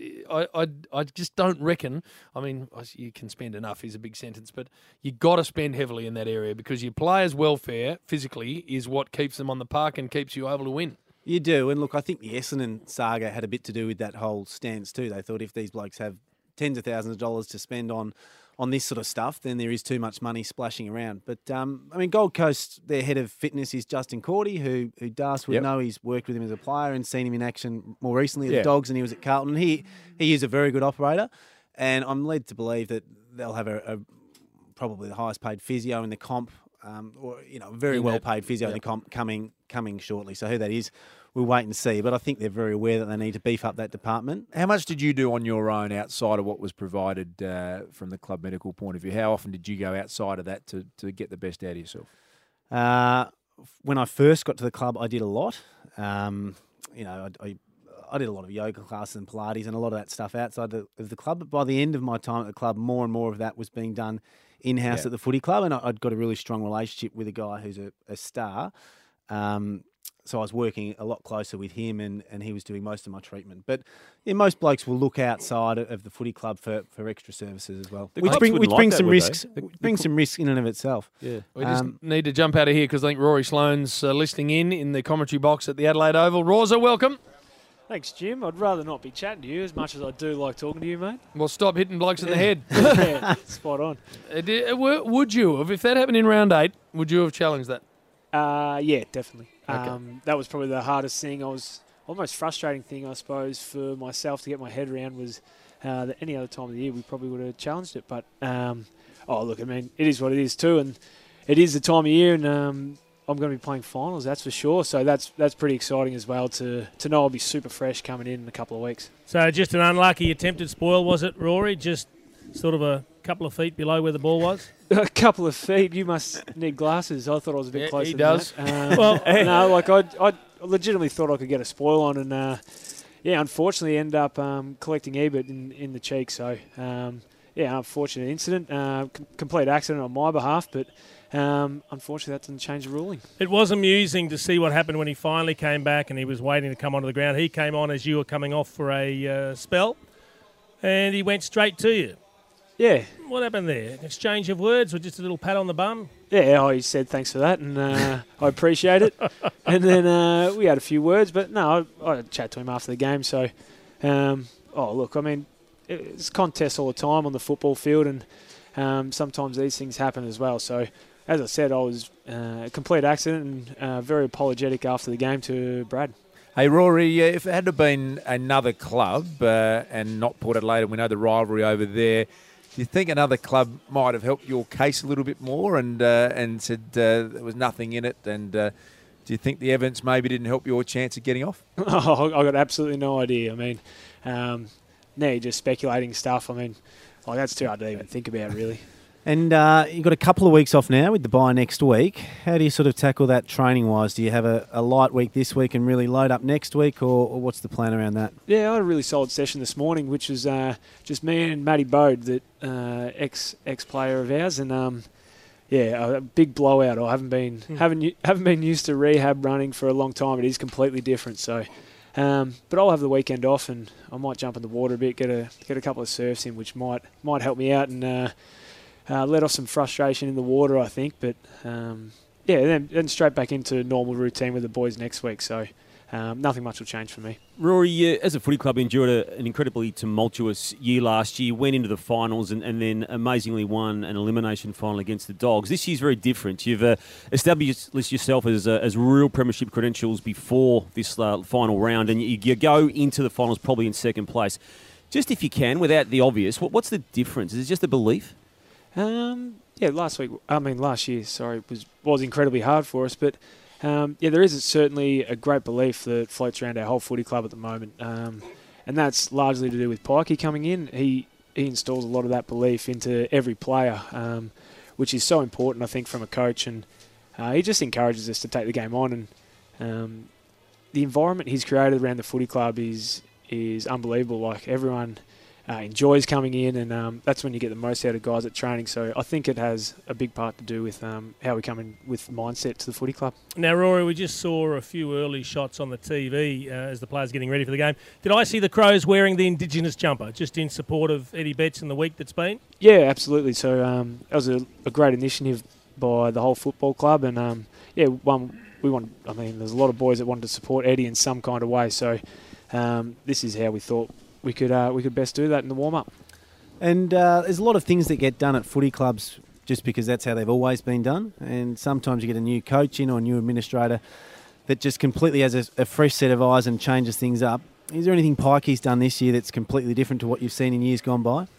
I, I, I just don't reckon, I mean, you can spend enough is a big sentence, but you got to spend heavily in that area because your players' welfare physically is what keeps them on the park and keeps you able to win. You do. And look, I think the Essendon saga had a bit to do with that whole stance too. They thought if these blokes have tens of thousands of dollars to spend on on this sort of stuff, then there is too much money splashing around. But, um, I mean, Gold Coast, their head of fitness is Justin Cordy, who who Das would Yep. know. He's worked with him as a player and seen him in action more recently at Yeah. the Dogs, and he was at Carlton. He he is a very good operator, and I'm led to believe that they'll have a, a probably the highest paid physio in the comp, um, or, you know, very In well that- paid physio in yep. the comp coming coming shortly. So who that is, we'll wait and see. But I think they're very aware that they need to beef up that department. How much did you do on your own outside of what was provided uh, from the club medical point of view? How often did you go outside of that to, to get the best out of yourself? Uh, when I first got to the club, I did a lot. Um, you know, I, I, I did a lot of yoga classes and Pilates and a lot of that stuff outside the, of the club. But by the end of my time at the club, more and more of that was being done in-house Yeah. at the footy club. And I, I'd got a really strong relationship with a guy who's a, a star. Um, so I was working a lot closer with him and, and he was doing most of my treatment. But yeah, most blokes will look outside of the footy club for, for extra services as well. The Which, clubs bring, wouldn't which like brings that, some would they? risks. The- Which brings some risk in and of itself. Yeah. We just Um, need to jump out of here because I think Rory Sloane's uh, listening in in the commentary box at the Adelaide Oval. Rosa, welcome. Thanks, Jim. I'd rather not be chatting to you as much as I do like talking to you, mate. Well, stop hitting blokes in the head. Yeah, spot on. Uh, did- uh, w- Would you have, if that happened in round eight, would you have challenged that? Uh, yeah, definitely. Okay. Um, that was probably the hardest thing. I was almost frustrating thing, I suppose, for myself to get my head around was uh, that any other time of the year we probably would have challenged it. But um, oh, look, I mean, it is what it is too, and it is the time of year, and um, I'm going to be playing finals, that's for sure. So that's that's pretty exciting as well to to know I'll be super fresh coming in in a couple of weeks. So just an unlucky attempted spoil, was it, Rory? Just sort of a couple of feet below where the ball was? A couple of feet. You must need glasses. I thought I was a bit Yeah, closer he than does. that. Um, Well, no, like I, I legitimately thought I could get a spoil on, and uh, yeah, unfortunately, end up um, collecting Ebert in, in the cheek. So um, yeah, unfortunate incident, uh, com- complete accident on my behalf, but um, unfortunately, that didn't change the ruling. It was amusing to see what happened when he finally came back and he was waiting to come onto the ground. He came on as you were coming off for a uh, spell, and he went straight to you. Yeah, What happened there? Exchange of words or just a little pat on the bum? yeah. I said thanks for that, and uh, I appreciate it. And then uh, we had a few words, but no, I, I chat to him after the game. So, um, oh look, I mean, it's contests all the time on the football field, and um, sometimes these things happen as well. So, as I said, I was uh, a complete accident and uh, very apologetic after the game to Brad. Hey, Rory, uh, if it had to been another club uh, and not Port Adelaide, and we know the rivalry over there, do you think another club might have helped your case a little bit more and uh, and said uh, there was nothing in it? And uh, do you think the evidence maybe didn't help your chance of getting off? Oh, I got absolutely no idea. I mean, um, now you're just speculating stuff. I mean, like that's too hard to even think about, really. And uh, you've got a couple of weeks off now with the bye next week. How do you sort of tackle that training-wise? Do you have a, a light week this week and really load up next week, or, or what's the plan around that? Yeah, I had a really solid session this morning, which was uh, just me and Matty Bode, that uh, ex ex player of ours, and um, yeah, a big blowout. I haven't been haven't u- haven't been used to rehab running for a long time. It is completely different. So, um, but I'll have the weekend off, and I might jump in the water a bit, get a get a couple of surfs in, which might might help me out and uh, uh, let off some frustration in the water, I think. But um, yeah, then, then straight back into normal routine with the boys next week. So. um, nothing much will change for me. Rory, uh, as a footy club, endured a, an incredibly tumultuous year last year, went into the finals and, and then amazingly won an elimination final against the Dogs. This year's very different. You've uh, established yourself as, uh, as real premiership credentials before this uh, final round, and you, you go into the finals probably in second place. Just if you can, without the obvious, what, what's the difference? Is it just a belief? Um, yeah, last week, I mean last year, sorry, was was incredibly hard for us, but um, yeah, there is certainly a great belief that floats around our whole footy club at the moment, um, and that's largely to do with Pikey coming in. He he installs a lot of that belief into every player, um, which is so important, I think, from a coach, and uh, he just encourages us to take the game on, and um, the environment he's created around the footy club is is unbelievable. Like, everyone Uh, enjoys coming in, and um, that's when you get the most out of guys at training. So I think it has a big part to do with um, how we come in with mindset to the footy club. Now, Rory, we just saw a few early shots on the T V uh, as the players getting ready for the game. Did I see the Crows wearing the Indigenous jumper, just in support of Eddie Betts in the week that's been? Yeah, absolutely. So um, that was a, a great initiative by the whole football club, and um, yeah, one we want. I mean, there's a lot of boys that wanted to support Eddie in some kind of way. So um, this is how we thought we could uh, we could best do that in the warm-up. And uh, there's a lot of things that get done at footy clubs just because that's how they've always been done. And sometimes you get a new coach in or a new administrator that just completely has a, a fresh set of eyes and changes things up. Is there anything Pikey's done this year that's completely different to what you've seen in years gone by?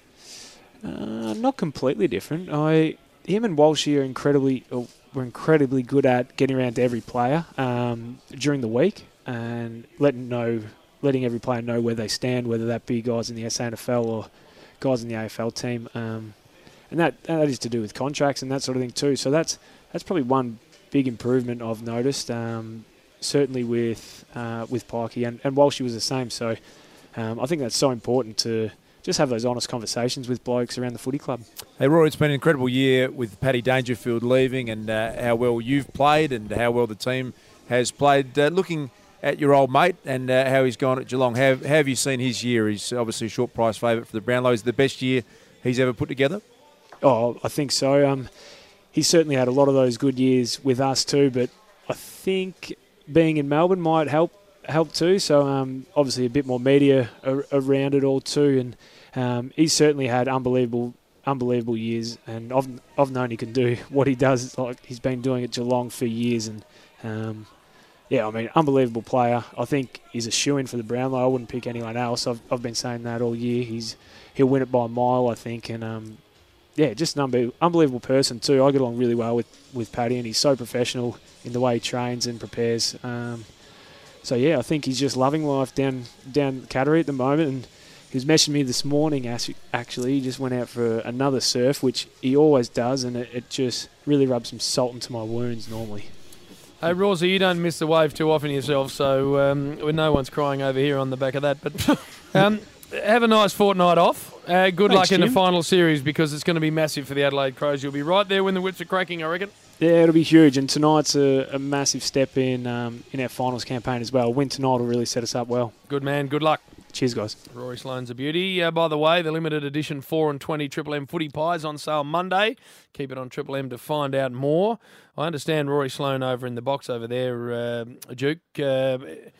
Uh, not completely different. I, him and Walshy are incredibly uh, were incredibly good at getting around to every player um, during the week and letting know. letting every player know where they stand, whether that be guys in the S A N F L or guys in the A F L team. Um, and that that is to do with contracts and that sort of thing too. So that's that's probably one big improvement I've noticed, um, certainly with uh, with Pikey. And, and Walshy was the same. So um, I think that's so important to just have those honest conversations with blokes around the footy club. Hey, Rory, it's been an incredible year with Paddy Dangerfield leaving and uh, how well you've played and how well the team has played. Uh, looking at your old mate and uh, how he's gone at Geelong. How, how have you seen his year? He's obviously a short price favourite for the Brownlow. Is it the best year he's ever put together? Oh, I think so. Um, he's certainly had a lot of those good years with us too, but I think being in Melbourne might help help too. So um, obviously a bit more media ar- around it all too, and um, he's certainly had unbelievable unbelievable years, and I've, I've known he can do what he does. Like he's been doing at Geelong for years, and um, yeah, I mean, unbelievable player. I think he's a shoo-in for the Brownlow. I wouldn't pick anyone else. I've I've been saying that all year. He's he'll win it by a mile, I think. And um, yeah, just an unbe- unbelievable person too. I get along really well with, with Paddy, and he's so professional in the way he trains and prepares. Um, so yeah, I think he's just loving life down down Cattery at the moment. And he was messaging me this morning. Actually, he just went out for another surf, which he always does, and it, it just really rubs some salt into my wounds normally. Hey, Rosie, you don't miss the wave too often yourself, so um, no one's crying over here on the back of that. But um, have a nice fortnight off. Uh, good Thanks, luck in Jim. the final series because it's going to be massive for the Adelaide Crows. You'll be right there when the whips are cracking, I reckon. Yeah, it'll be huge, and tonight's a, a massive step in um, in our finals campaign as well. Win tonight will really set us up well. Good man, good luck. Cheers, guys. Rory Sloane's a beauty. Uh, by the way, the limited edition four and twenty Triple M footy pies on sale Monday. Keep it on Triple M to find out more. I understand Rory Sloane over in the box over there, uh, Duke. Uh,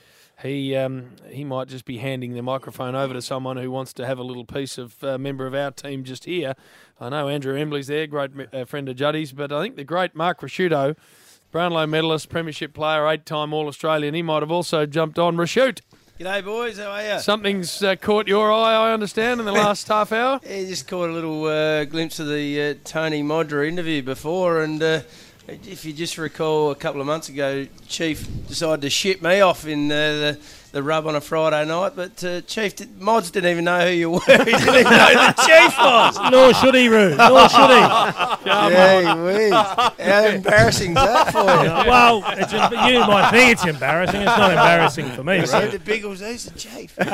he um, he might just be handing the microphone over to someone who wants to have a little piece of a uh, member of our team just here. I know Andrew Embley's there, great uh, friend of Juddy's, but I think the great Mark Rasciuto, Brownlow medalist, premiership player, eight-time All-Australian, he might have also jumped on. Rasciut. G'day, boys. How are you? Something's uh, caught your eye, I understand, in the last half hour. Yeah, just caught a little uh, glimpse of the uh, Tony Modra interview before, and uh, if you just recall, a couple of months ago, Chief decided to ship me off in uh, the, the rub on a Friday night, but uh, Chief, did, Mods didn't even know who you were. He didn't even know the Chief was. Nor should he, Roo. Nor should he. Yeah, whiz. How embarrassing is that for you? Well, it's, you might think it's embarrassing. It's not embarring for me. I said Roo. to Biggles, who's the Chief? Hey,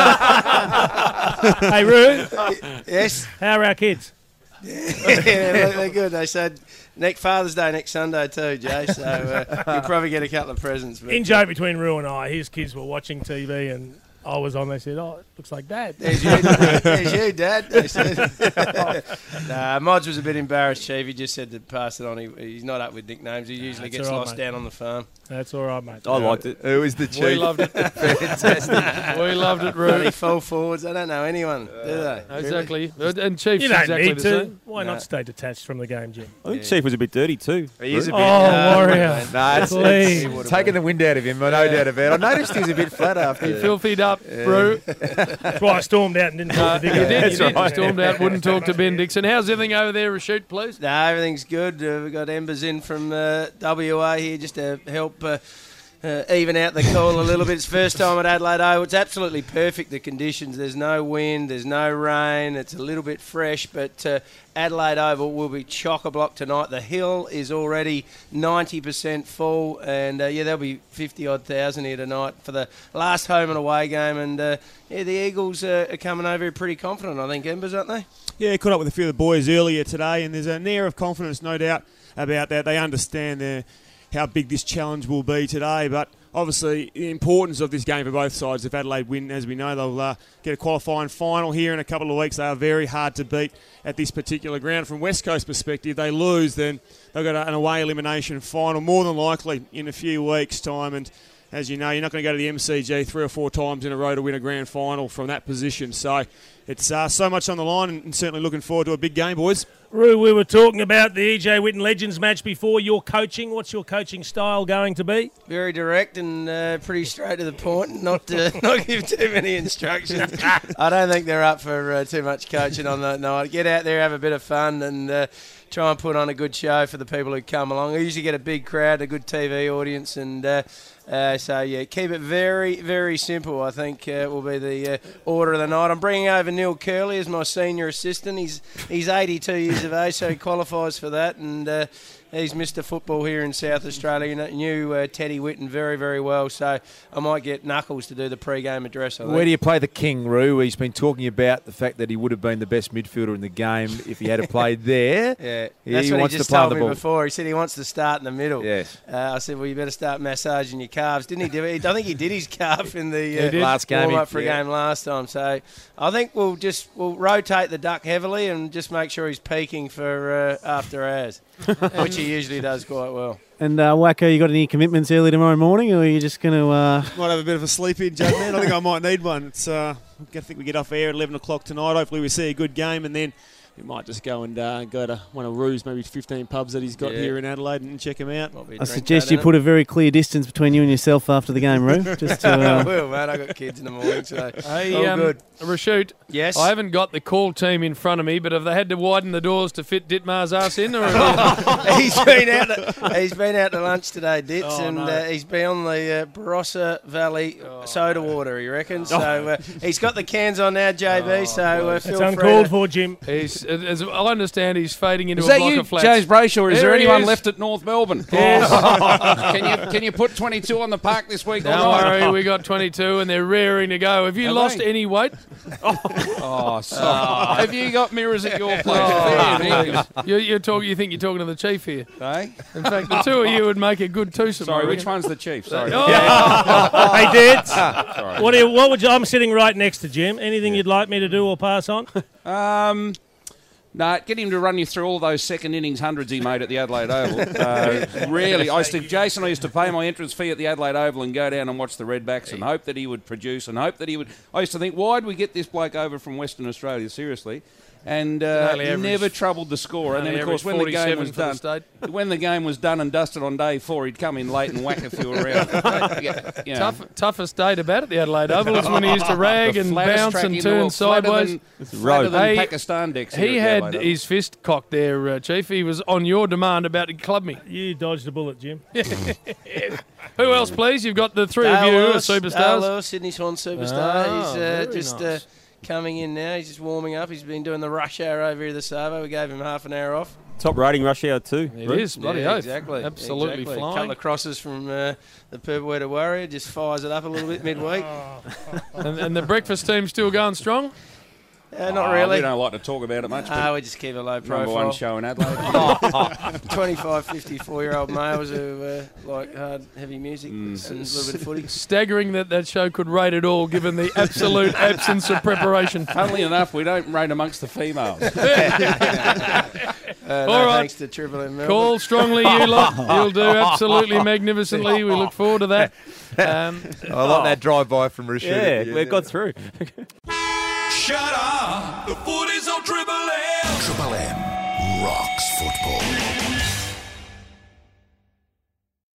uh, hey, Roo. Yes? How are our kids? Yeah, they're good. They said next Father's Day next Sunday too, Jay. So uh, you'll probably get a couple of presents. But, In joke between Roo and I, his kids were watching T V and I was on. They said, "Oh, it looks like Dad." There's you, there's you, Dad. They said. Nah, Mods was a bit embarrassed, Chief. He just said to pass it on. He, he's not up with nicknames. He usually That's gets all right, lost mate. down on the farm. That's all right, mate. I liked it. Who is the chief? We loved it. Fantastic. We loved it, Bloody Roo. full forwards. They don't know anyone, do they? Exactly. And Chief's You don't exactly need the to. same. Why No. not stay detached from the game, Jim? I think Chief was a bit dirty too. He is a bit. Oh, uh, Warrior. Nah, it's, Please. it's taking the wind out of him, no doubt about it. I noticed he was a bit flat after. He filthied up, Roo. That's why I stormed out and didn't talk to You Digger. did, you That's did. You right. stormed out, wouldn't talk to Ben Dixon. How's everything over there, Rashid, please? No, everything's good. Uh, we've got Embers in from uh, W A here just to help uh, uh, even out the cool a little bit. It's first time at Adelaide Oval. It's absolutely perfect, the conditions. There's no wind, there's no rain. It's a little bit fresh, but uh, Adelaide Oval will be chock-a-block tonight. The hill is already ninety percent full, and uh, yeah, there'll be fifty-odd thousand here tonight for the last home and away game. And uh, yeah, the Eagles uh, are coming over pretty confident, I think, Embers, aren't they? Yeah, caught up with a few of the boys earlier today, and there's an air of confidence, no doubt, about that. They understand the, how big this challenge will be today, but obviously the importance of this game for both sides. If Adelaide win, as we know, they'll uh, get a qualifying final here in a couple of weeks. They are very hard to beat at this particular ground. From West Coast perspective, if they lose, then they've got an away elimination final, more than likely in a few weeks' time. And as you know, you're not going to go to the M C G three or four times in a row to win a grand final from that position. So it's uh, so much on the line, and certainly looking forward to a big game, boys. Roo, we were talking about the E J Whitten Legends match before. Your coaching, what's your coaching style going to be? Very direct and uh, pretty straight to the point. Not uh, not give too many instructions. I don't think they're up for uh, too much coaching on that night. Get out there, have a bit of fun, and uh, try and put on a good show for the people who come along. We usually get a big crowd, a good T V audience, and uh, uh, so yeah, keep it very, very simple. I think uh, will be the uh, order of the night. I'm bringing over Neil Curley as my senior assistant. He's he's eighty-two years of age, so he qualifies for that, and uh, he's Mister Football here in South Australia. You know, knew uh, Teddy Whitten very, very well, so I might get Knuckles to do the pre-game address. I think. Where do you play the King, Roo? He's been talking about the fact that he would have been the best midfielder in the game if he had played there. Yeah, he that's what wants he just to play told the me ball. before. He said he wants to start in the middle. Yes. Uh, I said, well, you better start massaging your calves. Didn't he do it? I think he did his calf in the uh, Last game, warm-up he- for a yeah. game last time. So I think we'll just we'll rotate the duck heavily and just make sure he's peaking for uh, after hours, which he usually does quite well. And uh, Wacko, you got any commitments early tomorrow morning, or are you just going to? Uh... Might have a bit of a sleep in, Judd, man. I think I might need one. It's uh, I think we get off air at eleven o'clock tonight. Hopefully we see a good game, and then we might just go and uh, go to one of Roo's maybe fifteen pubs that he's got Yeah. here in Adelaide and check him out. I suggest you put a very clear distance between you and yourself after the game, Roo. Just to, I uh... will, mate. I've got kids in the morning, so Hey, all um, good. Rashid. Yes? I haven't got the call team in front of me, but have they had to widen the doors to fit Ditmar's ass in? Or he's been out. To, he's been out to lunch today, Dits, Oh, and no. uh, he's been on the uh, Barossa Valley soda water. He reckons. So uh, he's got the cans on now, J B. so uh, feel It's free uncalled to- for, Jim. He's, as I understand, he's fading into Is a that block you, of flats. James Brayshaw, or is There there he anyone is. left at North Melbourne? Yes. can you can you put twenty-two on the park this week? Don't or not? worry, we got twenty-two and they're raring to go. Have you Have lost they? any weight? Oh, sorry. Have you got mirrors at your place? Oh, Fair dues. you, you're talk, you think you're talking to the chief here. Eh? In fact, the two of you would make a good twosome. Sorry, I which reckon. one's the chief? Sorry. Oh. Hey, Dits. Sorry. What, do you, what would you? I'm sitting right next to Jim. Anything you'd like me to do or pass on? Um, no, get him to run you through all those second innings hundreds he made at the Adelaide Oval. Uh, really, I used to, Jason, I used to pay my entrance fee at the Adelaide Oval and go down and watch the Redbacks and hope that he would produce and hope that he would. I used to think, why did we get this bloke over from Western Australia? Seriously. And uh, Only he average- never troubled the score. And only then, of course, when average the game forty-seven was for the done, state. when the game was done and dusted on day four, he'd come in late and whack a few around. Yeah, you know. Tough, toughest day to bat at the Adelaide Oval is when he used to rag The and flattest bounce track and in the turn world, flatter sideways. than- It's flatter than Hey, Pakistan decks here He at the had Adelaide Oval. his fist cocked there, uh, Chief. He was on your demand about to club me. You dodged a bullet, Jim. Who else, please? You've got the three Dale of you who are Lewis, Dale superstars. Lewis, Sydney Swan superstar. Ah, he's uh, very just nice. uh, coming in now. He's just warming up. He's been doing the rush hour over here at the Savo. We gave him half an hour off. Top rating rush hour too. It is, bloody yeah, oath. exactly. Absolutely exactly. flying. couple of crosses from uh, the Purple Weather Warrior. Just fires it up a little bit midweek. and, and the breakfast team's still going strong? Uh, not Oh, really. We don't like to talk about it much. Ah, we just keep a low profile. Number one show in Adelaide. twenty-five, fifty-four-year-old males who uh, like hard, heavy music Mm. and a little bit of footy. Staggering that that show could rate it all, given the absolute absence of preparation. Funnily enough, we don't rate amongst the females. Uh, no All right. thanks to Triple M Melbourne. Call strongly, you lot. You'll do absolutely magnificently. We look forward to that. Um, I like that drive-by from Rashid. Yeah, we've got through. Shut up! The foot is on Triple M. Triple M rocks football.